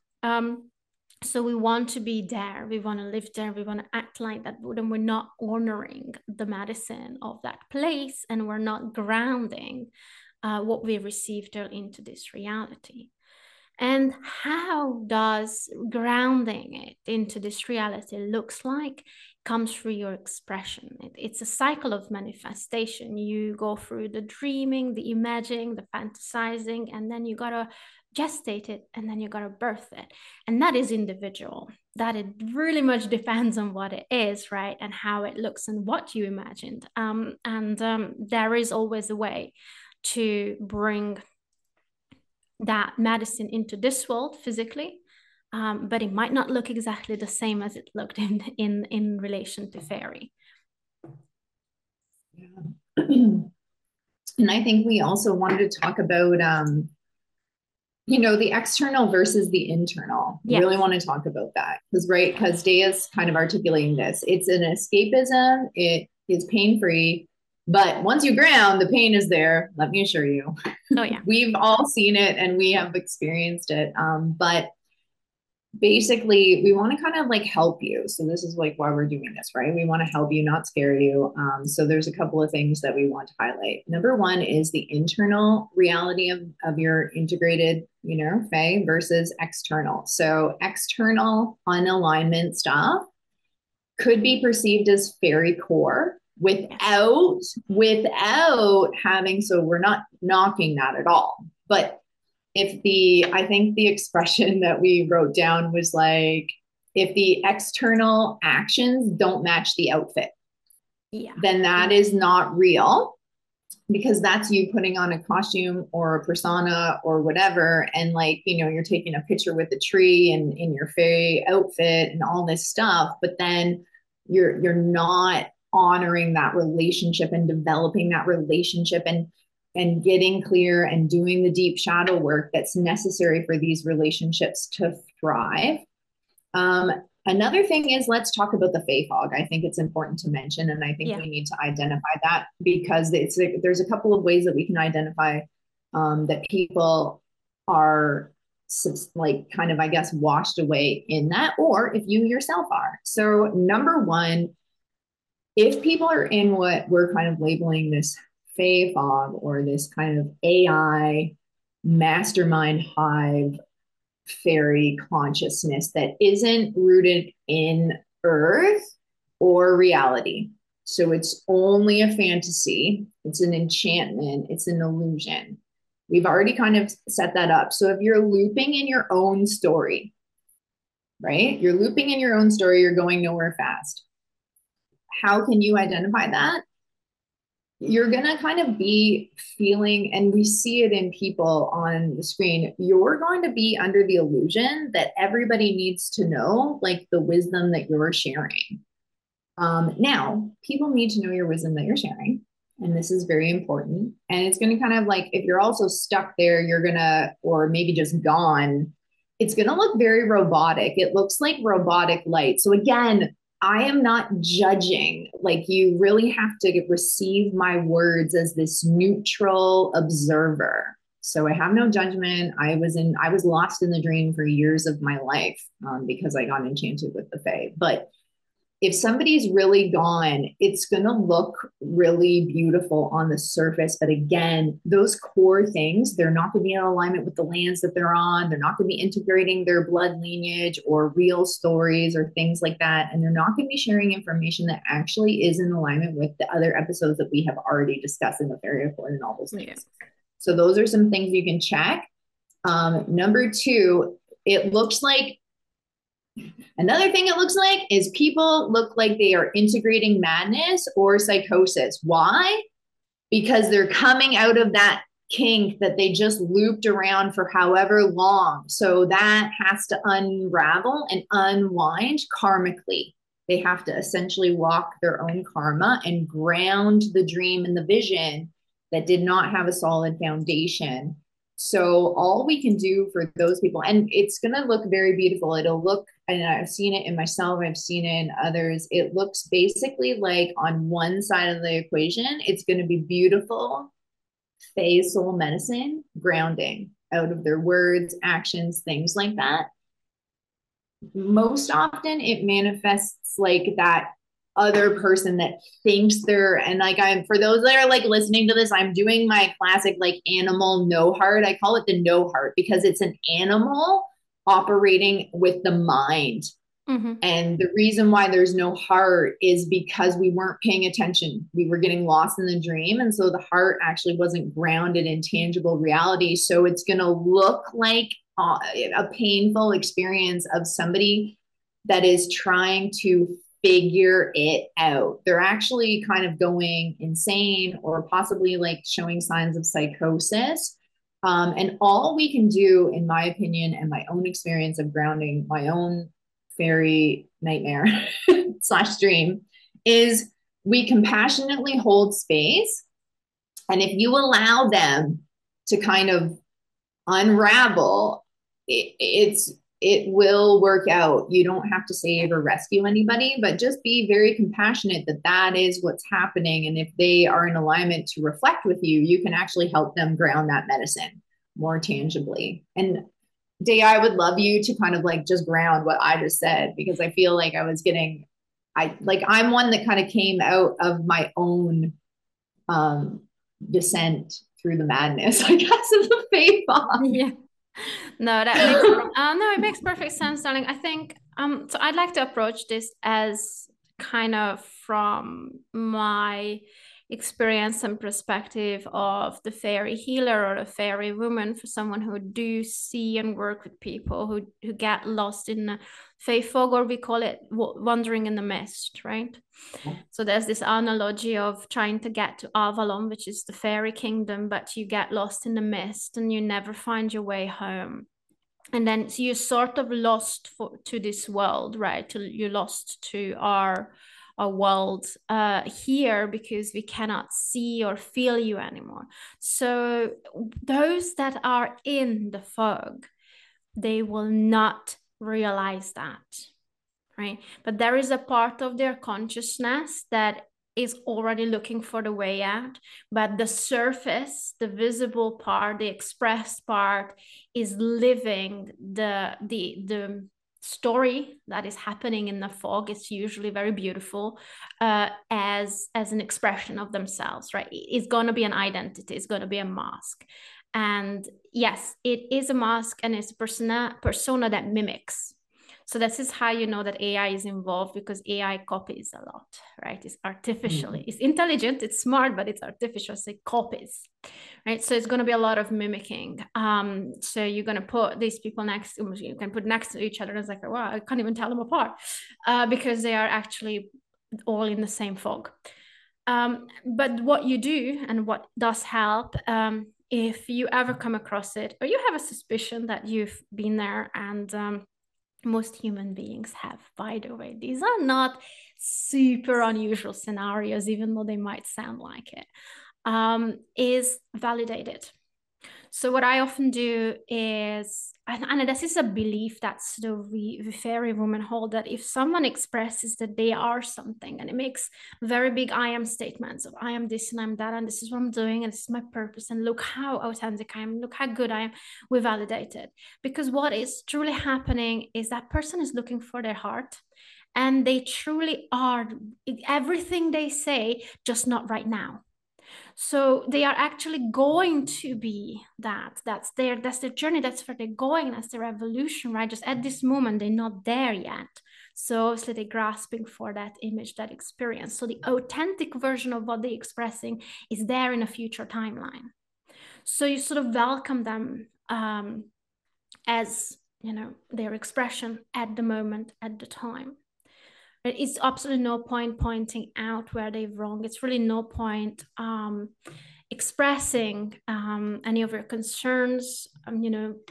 A: Um, so we want to be there. We want to live there. We want to act like that. But then we're not honoring the medicine of that place, and we're not grounding uh, what we received into this reality. And how does grounding it into this reality looks like? Comes through your expression. It, it's a cycle of manifestation. You go through the dreaming, the imagining, the fantasizing, and then you gotta gestate it, and then you gotta birth it. And that is individual. That it really much depends on what it is, right? And how it looks and what you imagined. Um, and um, there is always a way to bring that medicine into this world physically, um, but it might not look exactly the same as it looked in in in relation to fairy.
B: Yeah. And I think we also wanted to talk about um, you know, the external versus the internal. Yeah. Really want to talk about that because, right, because Day is kind of articulating this. It's an escapism. It is pain-free. But once you ground, the pain is there. Let me assure you.
A: Oh, yeah.
B: We've all seen it and we have experienced it. Um, but basically, we want to kind of like help you. So this is like why we're doing this, right? We want to help you, not scare you. Um, so there's a couple of things that we want to highlight. Number one is the internal reality of, of your integrated, you know, Fae versus external. So external unalignment stuff could be perceived as fairy core without without having, so we're not knocking that at all, but if the I think the expression that we wrote down was like, if the external actions don't match the outfit, yeah, then that is not real, because that's you putting on a costume or a persona or whatever, and like, you know, you're taking a picture with the tree and in your fairy outfit and all this stuff, but then you're you're not honoring that relationship and developing that relationship and and getting clear and doing the deep shadow work that's necessary for these relationships to thrive. Um, another thing is, let's talk about the Fae fog. I think it's important to mention, and I think yeah. we need to identify that, because it's there's a couple of ways that we can identify um, that people are like kind of, I guess, washed away in that, or if you yourself are. So number one, if people are in what we're kind of labeling this Fae fog, or this kind of A I mastermind hive fairy consciousness that isn't rooted in earth or reality. So it's only a fantasy, it's an enchantment, it's an illusion. We've already kind of set that up. So if you're looping in your own story, right? You're looping in your own story, you're going nowhere fast. how can you identify that? You're going to kind of be feeling, and we see it in people on the screen, you're going to be under the illusion that everybody needs to know like the wisdom that you're sharing. Um, now, people need to know your wisdom that you're sharing. And this is very important. And it's going to kind of like, if you're also stuck there, you're going to, or maybe just gone, it's going to look very robotic. It looks like robotic light. So again, I am not judging. Like, you really have to receive my words as this neutral observer. So I have no judgment. I was in, I was lost in the dream for years of my life um, because I got enchanted with the Fae. But if somebody's really gone, it's going to look really beautiful on the surface. But again, those core things, they're not going to be in alignment with the lands that they're on. They're not going to be integrating their blood lineage or real stories or things like that. And they're not going to be sharing information that actually is in alignment with the other episodes that we have already discussed in the Fairy Accord and all those things. Yeah. So those are some things you can check. Um, number two, it looks like Another thing it looks like is people look like they are integrating madness or psychosis. Why? Because they're coming out of that kink that they just looped around for however long. So that has to unravel and unwind karmically. They have to essentially walk their own karma and ground the dream and the vision that did not have a solid foundation. So all we can do for those people, and it's going to look very beautiful. It'll look, and I've seen it in myself, I've seen it in others. It looks basically like on one side of the equation, it's going to be beautiful, Fae soul medicine, grounding out of their words, actions, things like that. Most often it manifests like that other person that thinks they're, and like I'm, for those that are like listening to this, I'm doing my classic like animal no heart. I call it the no heart because it's an animal operating with the mind. Mm-hmm. And the reason why there's no heart is because we weren't paying attention. We were getting lost in the dream. And so the heart actually wasn't grounded in tangible reality. So it's going to look like uh, a painful experience of somebody that is trying to figure it out. They're actually kind of going insane or possibly like showing signs of psychosis. Um, and all we can do, in my opinion, and my own experience of grounding my own fairy nightmare slash dream, is we compassionately hold space. And if you allow them to kind of unravel, it, it's it will work out. You don't have to save or rescue anybody, but just be very compassionate that that is what's happening. And if they are in alignment to reflect with you, you can actually help them ground that medicine more tangibly. And Day, I would love you to kind of like just ground what I just said, because I feel like I was getting, I like, I'm one that kind of came out of my own um, descent through the madness, I guess, of the Fae Fog.
A: Yeah. No, that makes uh, no, it makes perfect sense, darling. I think um, so I'd like to approach this as kind of from my experience and perspective of the fairy healer or the fairy woman, for someone who do see and work with people who who get lost in the Fae fog, or we call it wandering in the mist, right? Yeah. So there's this analogy of trying to get to Avalon, which is the fairy kingdom, but you get lost in the mist and you never find your way home. And then so you're sort of lost for, to this world, right? To, you're lost to our our world uh, here because we cannot see or feel you anymore. So those that are in the fog, they will not realize that, right? But there is a part of their consciousness that is already looking for the way out, but the surface, the visible part, the expressed part is living the the the story that is happening in the fog. Is usually very beautiful uh, as as an expression of themselves, right? It's going to be an identity, it's going to be a mask. And yes, it is a mask, and it's a persona persona that mimics. So this is how you know that A I is involved, because A I copies a lot, right? It's artificially, mm-hmm. It's intelligent, it's smart, but it's artificial, so it copies, right? So it's going to be a lot of mimicking. Um, so you're going to put these people next, you can put next to each other, and it's like, wow, I can't even tell them apart uh, because they are actually all in the same fog. Um, but what you do and what does help, um, if you ever come across it, or you have a suspicion that you've been there, and um, most human beings have, by the way, these are not super unusual scenarios, even though they might sound like it, um, is validate it. So what I often do is, and, and this is a belief that sort of we, we fairy women hold, that if someone expresses that they are something, and it makes very big I am statements of I am this and I'm that, and this is what I'm doing, and this is my purpose, and look how authentic I am, look how good I am, we validate it. Because what is truly happening is that person is looking for their heart, and they truly are everything they say, just not right now. So they are actually going to be that. That's their that's their journey. That's where they're going. That's their evolution, right? Just at this moment, they're not there yet. So obviously they're grasping for that image, that experience. So the authentic version of what they're expressing is there in a future timeline. So you sort of welcome them um, as, you know, their expression at the moment, at the time. It's absolutely no point pointing out where they're wrong. It's really no point um, expressing um, any of your concerns, um, you know,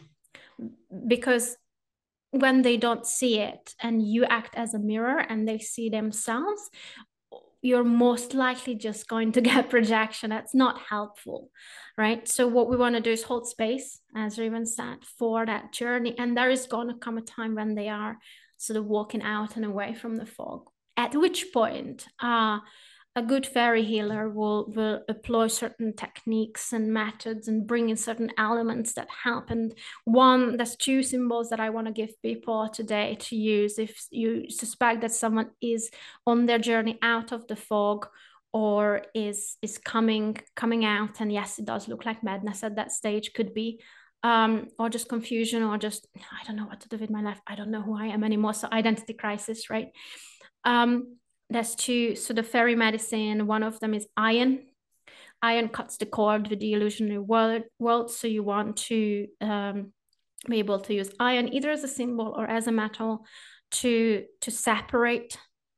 A: because when they don't see it and you act as a mirror and they see themselves, you're most likely just going to get projection. That's not helpful, right? So what we want to do is hold space, as Raven said, for that journey. And there is going to come a time when they are sort of walking out and away from the fog, at which point uh, a good fairy healer will, will employ certain techniques and methods and bring in certain elements that help. And one, there's two symbols that I want to give people today to use if you suspect that someone is on their journey out of the fog, or is is coming coming out. And yes, it does look like madness at that stage, could be, um, or just confusion, or just, I don't know what to do with my life. I don't know who I am anymore. So identity crisis, right? Um, there's two. So the fairy medicine, one of them is iron. Iron cuts the cord with the illusionary world. world so you want to um, be able to use iron either as a symbol or as a metal to to separate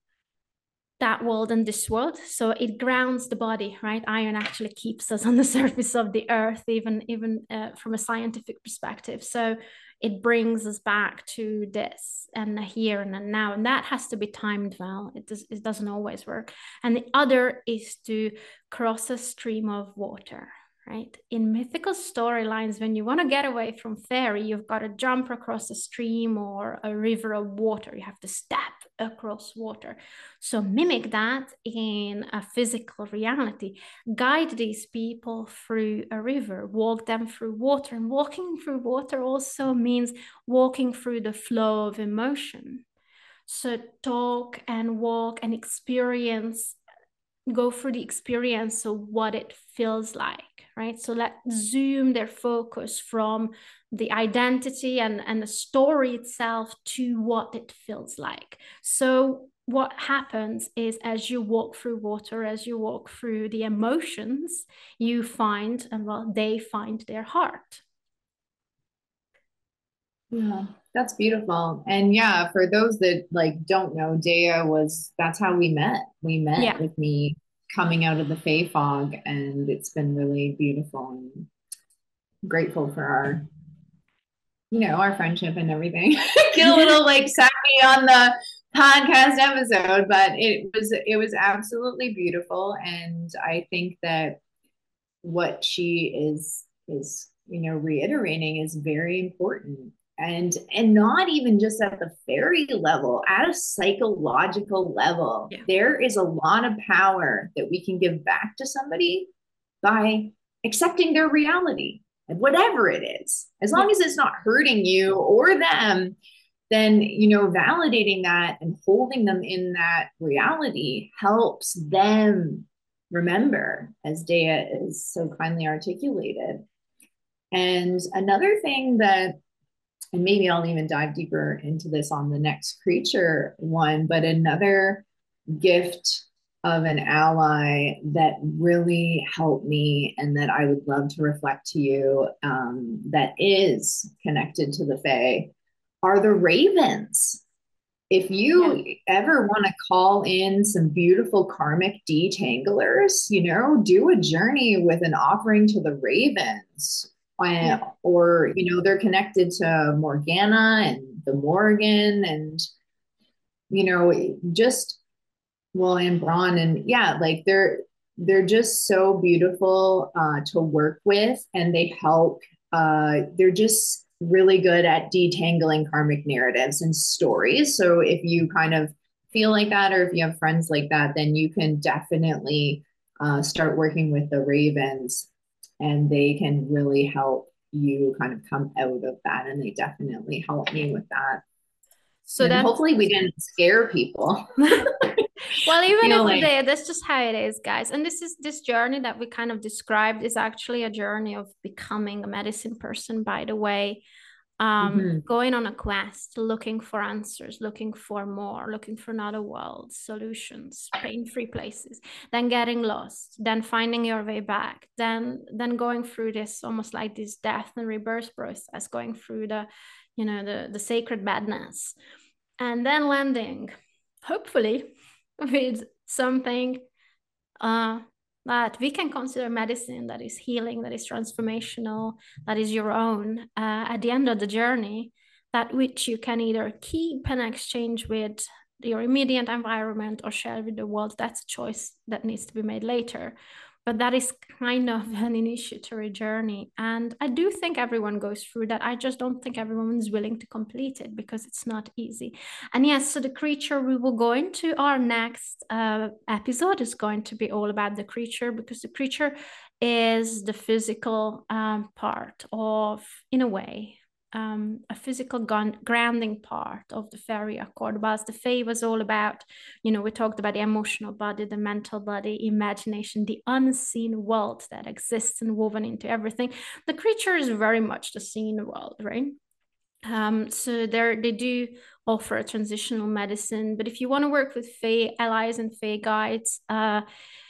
A: that world and this world. So it grounds the body, right? Iron actually keeps us on the surface of the earth, even even uh, from a scientific perspective. So it brings us back to this and the here and the now, and that has to be timed well. It does it doesn't always work. And the other is to cross a stream of water. Right? In mythical storylines, when you want to get away from fairy, you've got to jump across a stream or a river of water. You have to step across water. So mimic that in a physical reality. Guide these people through a river, walk them through water. And walking through water also means walking through the flow of emotion. So talk and walk and experience, go through the experience of what it feels like, right? So let's zoom their focus from the identity and, and the story itself to what it feels like. So what happens is, as you walk through water, as you walk through the emotions, you find, and well, they find their heart.
B: Yeah, that's beautiful. And yeah, for those that like don't know, Dea was, that's how we met. We met
A: Yeah.
B: with me coming out of the Fae fog, and it's been really beautiful, and grateful for our, you know, our friendship and everything. Get a little like sappy on the podcast episode, but it was it was absolutely beautiful. And I think that what she is is, you know, reiterating is very important. And and not even just at the fairy level, at a psychological level,
A: Yeah.
B: there is a lot of power that we can give back to somebody by accepting their reality, and whatever it is, as long
A: Yeah.
B: as it's not hurting you or them, then, you know, validating that and holding them in that reality helps them remember, as Dea is so kindly articulated. And another thing that, and maybe I'll even dive deeper into this on the next creature one, but another gift of an ally that really helped me and that I would love to reflect to you, um, that is connected to the Fae, are the ravens. if
A: Yeah.
B: you ever want to call in some beautiful karmic detanglers, you know, do a journey with an offering to the ravens. Uh,
A: Yeah.
B: or, you know, they're connected to Morgana and the Morgan and, you know, just, well, and Braun. And yeah, like they're, they're just so beautiful uh, to work with, and they help. Uh, they're just really good at detangling karmic narratives and stories. So if you kind of feel like that, or if you have friends like that, then you can definitely uh, start working with the ravens, and they can really help you kind of come out of that. And they definitely help me with that.
A: So
B: And
A: that's
B: hopefully we didn't scare people.
A: well,
B: I
A: even
B: feel
A: if we
B: like,
A: did, that's just how it is, guys. And this is this journey that we kind of described is actually a journey of becoming a medicine person, by the way. Um,
B: mhm.
A: going on a quest, looking for answers, looking for more, looking for another world, solutions, pain-free places, then getting lost, then finding your way back, then then going through this almost like this death and rebirth process, going through the, you know, the the sacred badness, and then landing, hopefully, with something uh, that we can consider medicine, that is healing, that is transformational, that is your own uh, at the end of the journey, that which you can either keep and exchange with your immediate environment or share with the world. That's a choice that needs to be made later. But that is kind of an initiatory journey. And I do think everyone goes through that. I just don't think everyone is willing to complete it because it's not easy. And yes, so the creature we will go into our next uh, episode is going to be all about the creature, because the creature is the physical um, part of, in a way, um, a physical gun- grounding part of the fairy accord. Whilst the Fae was all about, you know, we talked about the emotional body, the mental body, imagination, the unseen world that exists and woven into everything. The creature is very much the seen world, right? Um, so there they do offer a transitional medicine, but if you want to work with Fae allies and Fae guides, uh,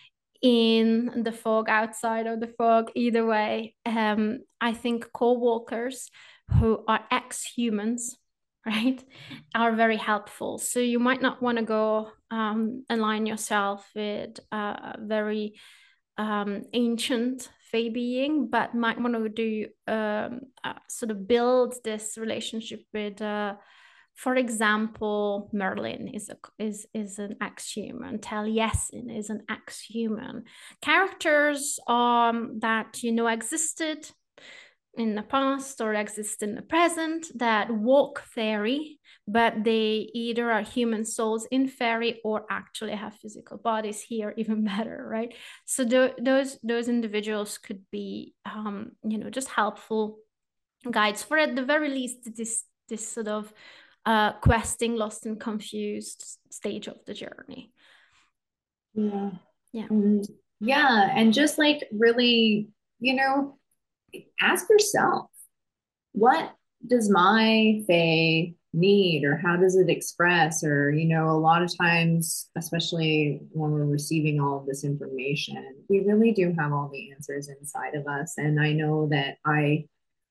A: in the fog, outside of the fog, either way, um, I think co-walkers who are ex-humans, right, are very helpful. So you might not want to go um, align yourself with a very um, ancient Fae being, but might want to do um, uh, sort of build this relationship with uh, for example, Merlin is a is is an ex-human. Taliesin is an ex-human. Characters um that you know existed in the past or exist in the present that walk fairy, but they either are human souls in fairy or actually have physical bodies here, even better, right? So th- those those individuals could be um, you know, just helpful guides for at the very least this this sort of uh, questing, lost and confused stage of the journey.
B: Yeah.
A: Yeah.
B: And yeah, and just like really, you know, ask yourself, what does my Fae need, or how does it express? Or, you know, a lot of times, especially when we're receiving all of this information, we really do have all the answers inside of us. And I know that I,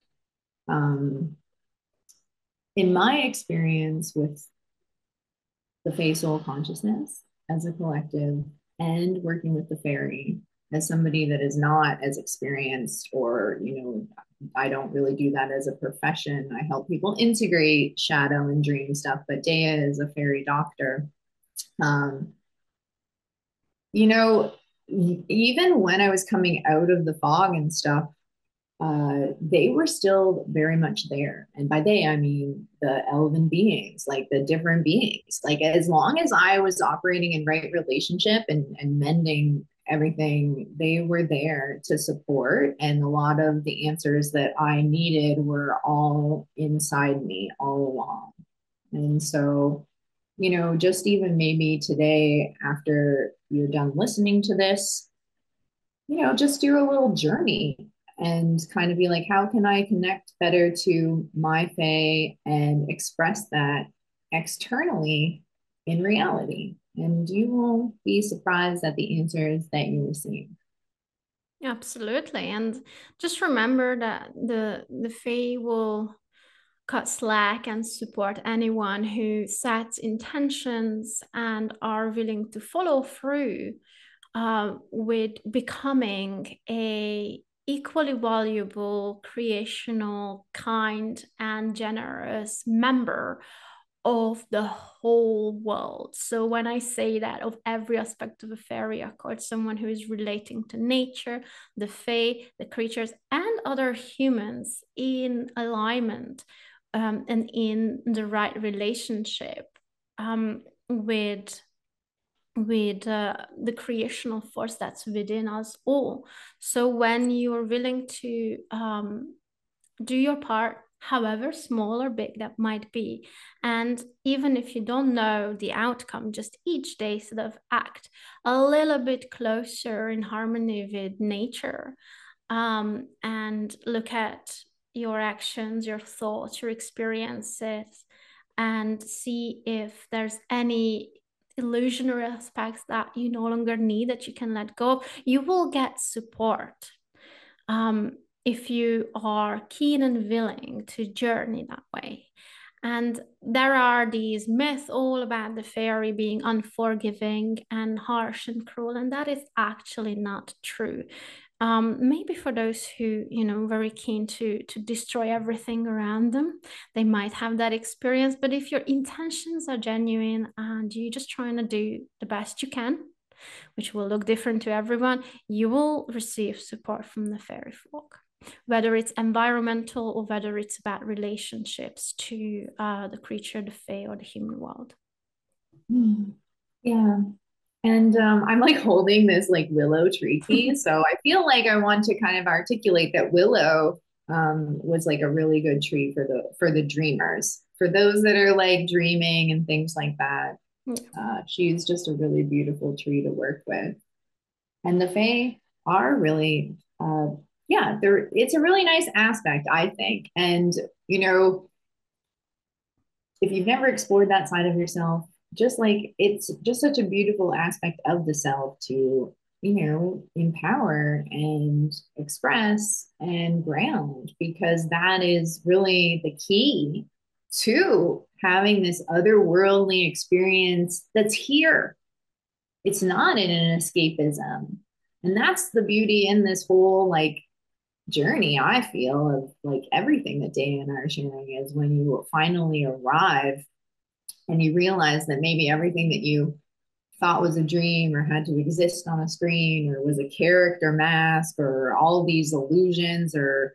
B: um, in my experience with the Fae Soul consciousness as a collective and working with the fairy as somebody that is not as experienced, or, you know, I don't really do that as a profession. I help people integrate shadow and dream stuff, but Dea is a fairy doctor. Um, you know, even when I was coming out of the fog and stuff, uh, they were still very much there. And by they, I mean the elven beings, like the different beings. Like as long as I was operating in right relationship and, and mending everything, they were there to support. And a lot of the answers that I needed were all inside me all along. And so, you know, just even maybe today, after you're done listening to this, you know, just do a little journey and kind of be like, how can I connect better to my Fae and express that externally in reality? And you will be surprised at the answers that you receive.
A: Absolutely. And just remember that the the Fae will cut slack and support anyone who sets intentions and are willing to follow through uh, with becoming a equally valuable, creational, kind, and generous member of the whole world. So when I say that, of every aspect of a fairy accord, someone who is relating to nature, the fae, the creatures, and other humans in alignment um, and in the right relationship um, with with uh, the creational force that's within us all. So when you're willing to um, do your part, however small or big that might be, and even if you don't know the outcome, just each day sort of act a little bit closer in harmony with nature, um, and look at your actions, your thoughts, your experiences, and see if there's any illusionary aspects that you no longer need, that you can let go of. You will get support um, if you are keen and willing to journey that way. And there are these myths all about the fairy being unforgiving and harsh and cruel, and that is actually not true. Um, maybe for those who, you know, very keen to to destroy everything around them, they might have that experience. But if your intentions are genuine and you're just trying to do the best you can, which will look different to everyone, you will receive support from the fairy folk, whether it's environmental or whether it's about relationships to uh, the creature, the fae, or the human world.
B: Yeah. And um, I'm like holding this like willow tree piece. So I feel like I want to kind of articulate that willow um, was like a really good tree for the for the dreamers, for those that are like dreaming and things like that. Uh, she's just a really beautiful tree to work with. And the Fae are really, uh, yeah, they're, it's a really nice aspect, I think. And, you know, if you've never explored that side of yourself, just like it's just such a beautiful aspect of the self to, you know, empower and express and ground, because that is really the key to having this otherworldly experience that's here. It's not in an escapism. And that's the beauty in this whole like journey, I feel, of like everything that Dana and I are sharing, is when you finally arrive and you realize that maybe everything that you thought was a dream or had to exist on a screen or was a character mask or all these illusions or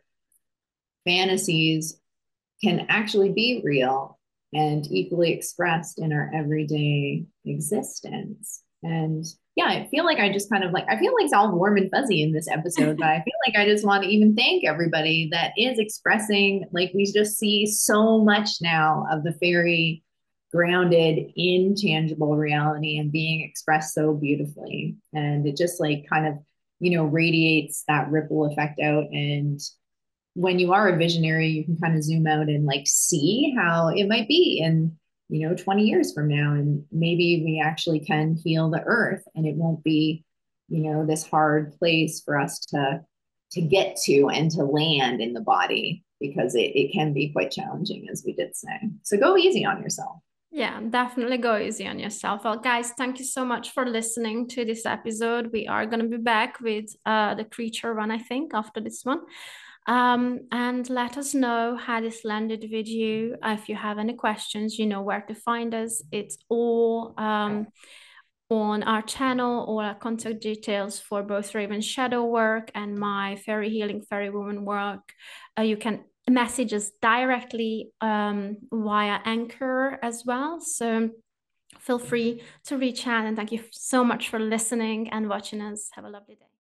B: fantasies can actually be real and equally expressed in our everyday existence. And yeah, I feel like I just kind of like, I feel like it's all warm and fuzzy in this episode, but I feel like I just want to even thank everybody that is expressing, like we just see so much now of the fairy grounded in tangible reality and being expressed so beautifully. And it just like kind of, you know, radiates that ripple effect out. And when you are a visionary, you can kind of zoom out and like see how it might be in, you know, twenty years from now. And maybe we actually can heal the earth and it won't be, you know, this hard place for us to to get to and to land in the body, because it, it can be quite challenging, as we did say. So go easy on yourself.
A: Yeah, definitely go easy on yourself. Well, guys, thank you so much for listening to this episode. We are going to be back with uh, the creature one, I think, after this one. Um, and let us know how this landed with you. If you have any questions, you know where to find us. It's all um, on our channel, all our contact details for both Raven Shadow work and my Fairy Healing Fairy Woman work. Uh, you can message us directly um, via Anchor as well. So feel free to reach out, and thank you so much for listening and watching us. Have a lovely day.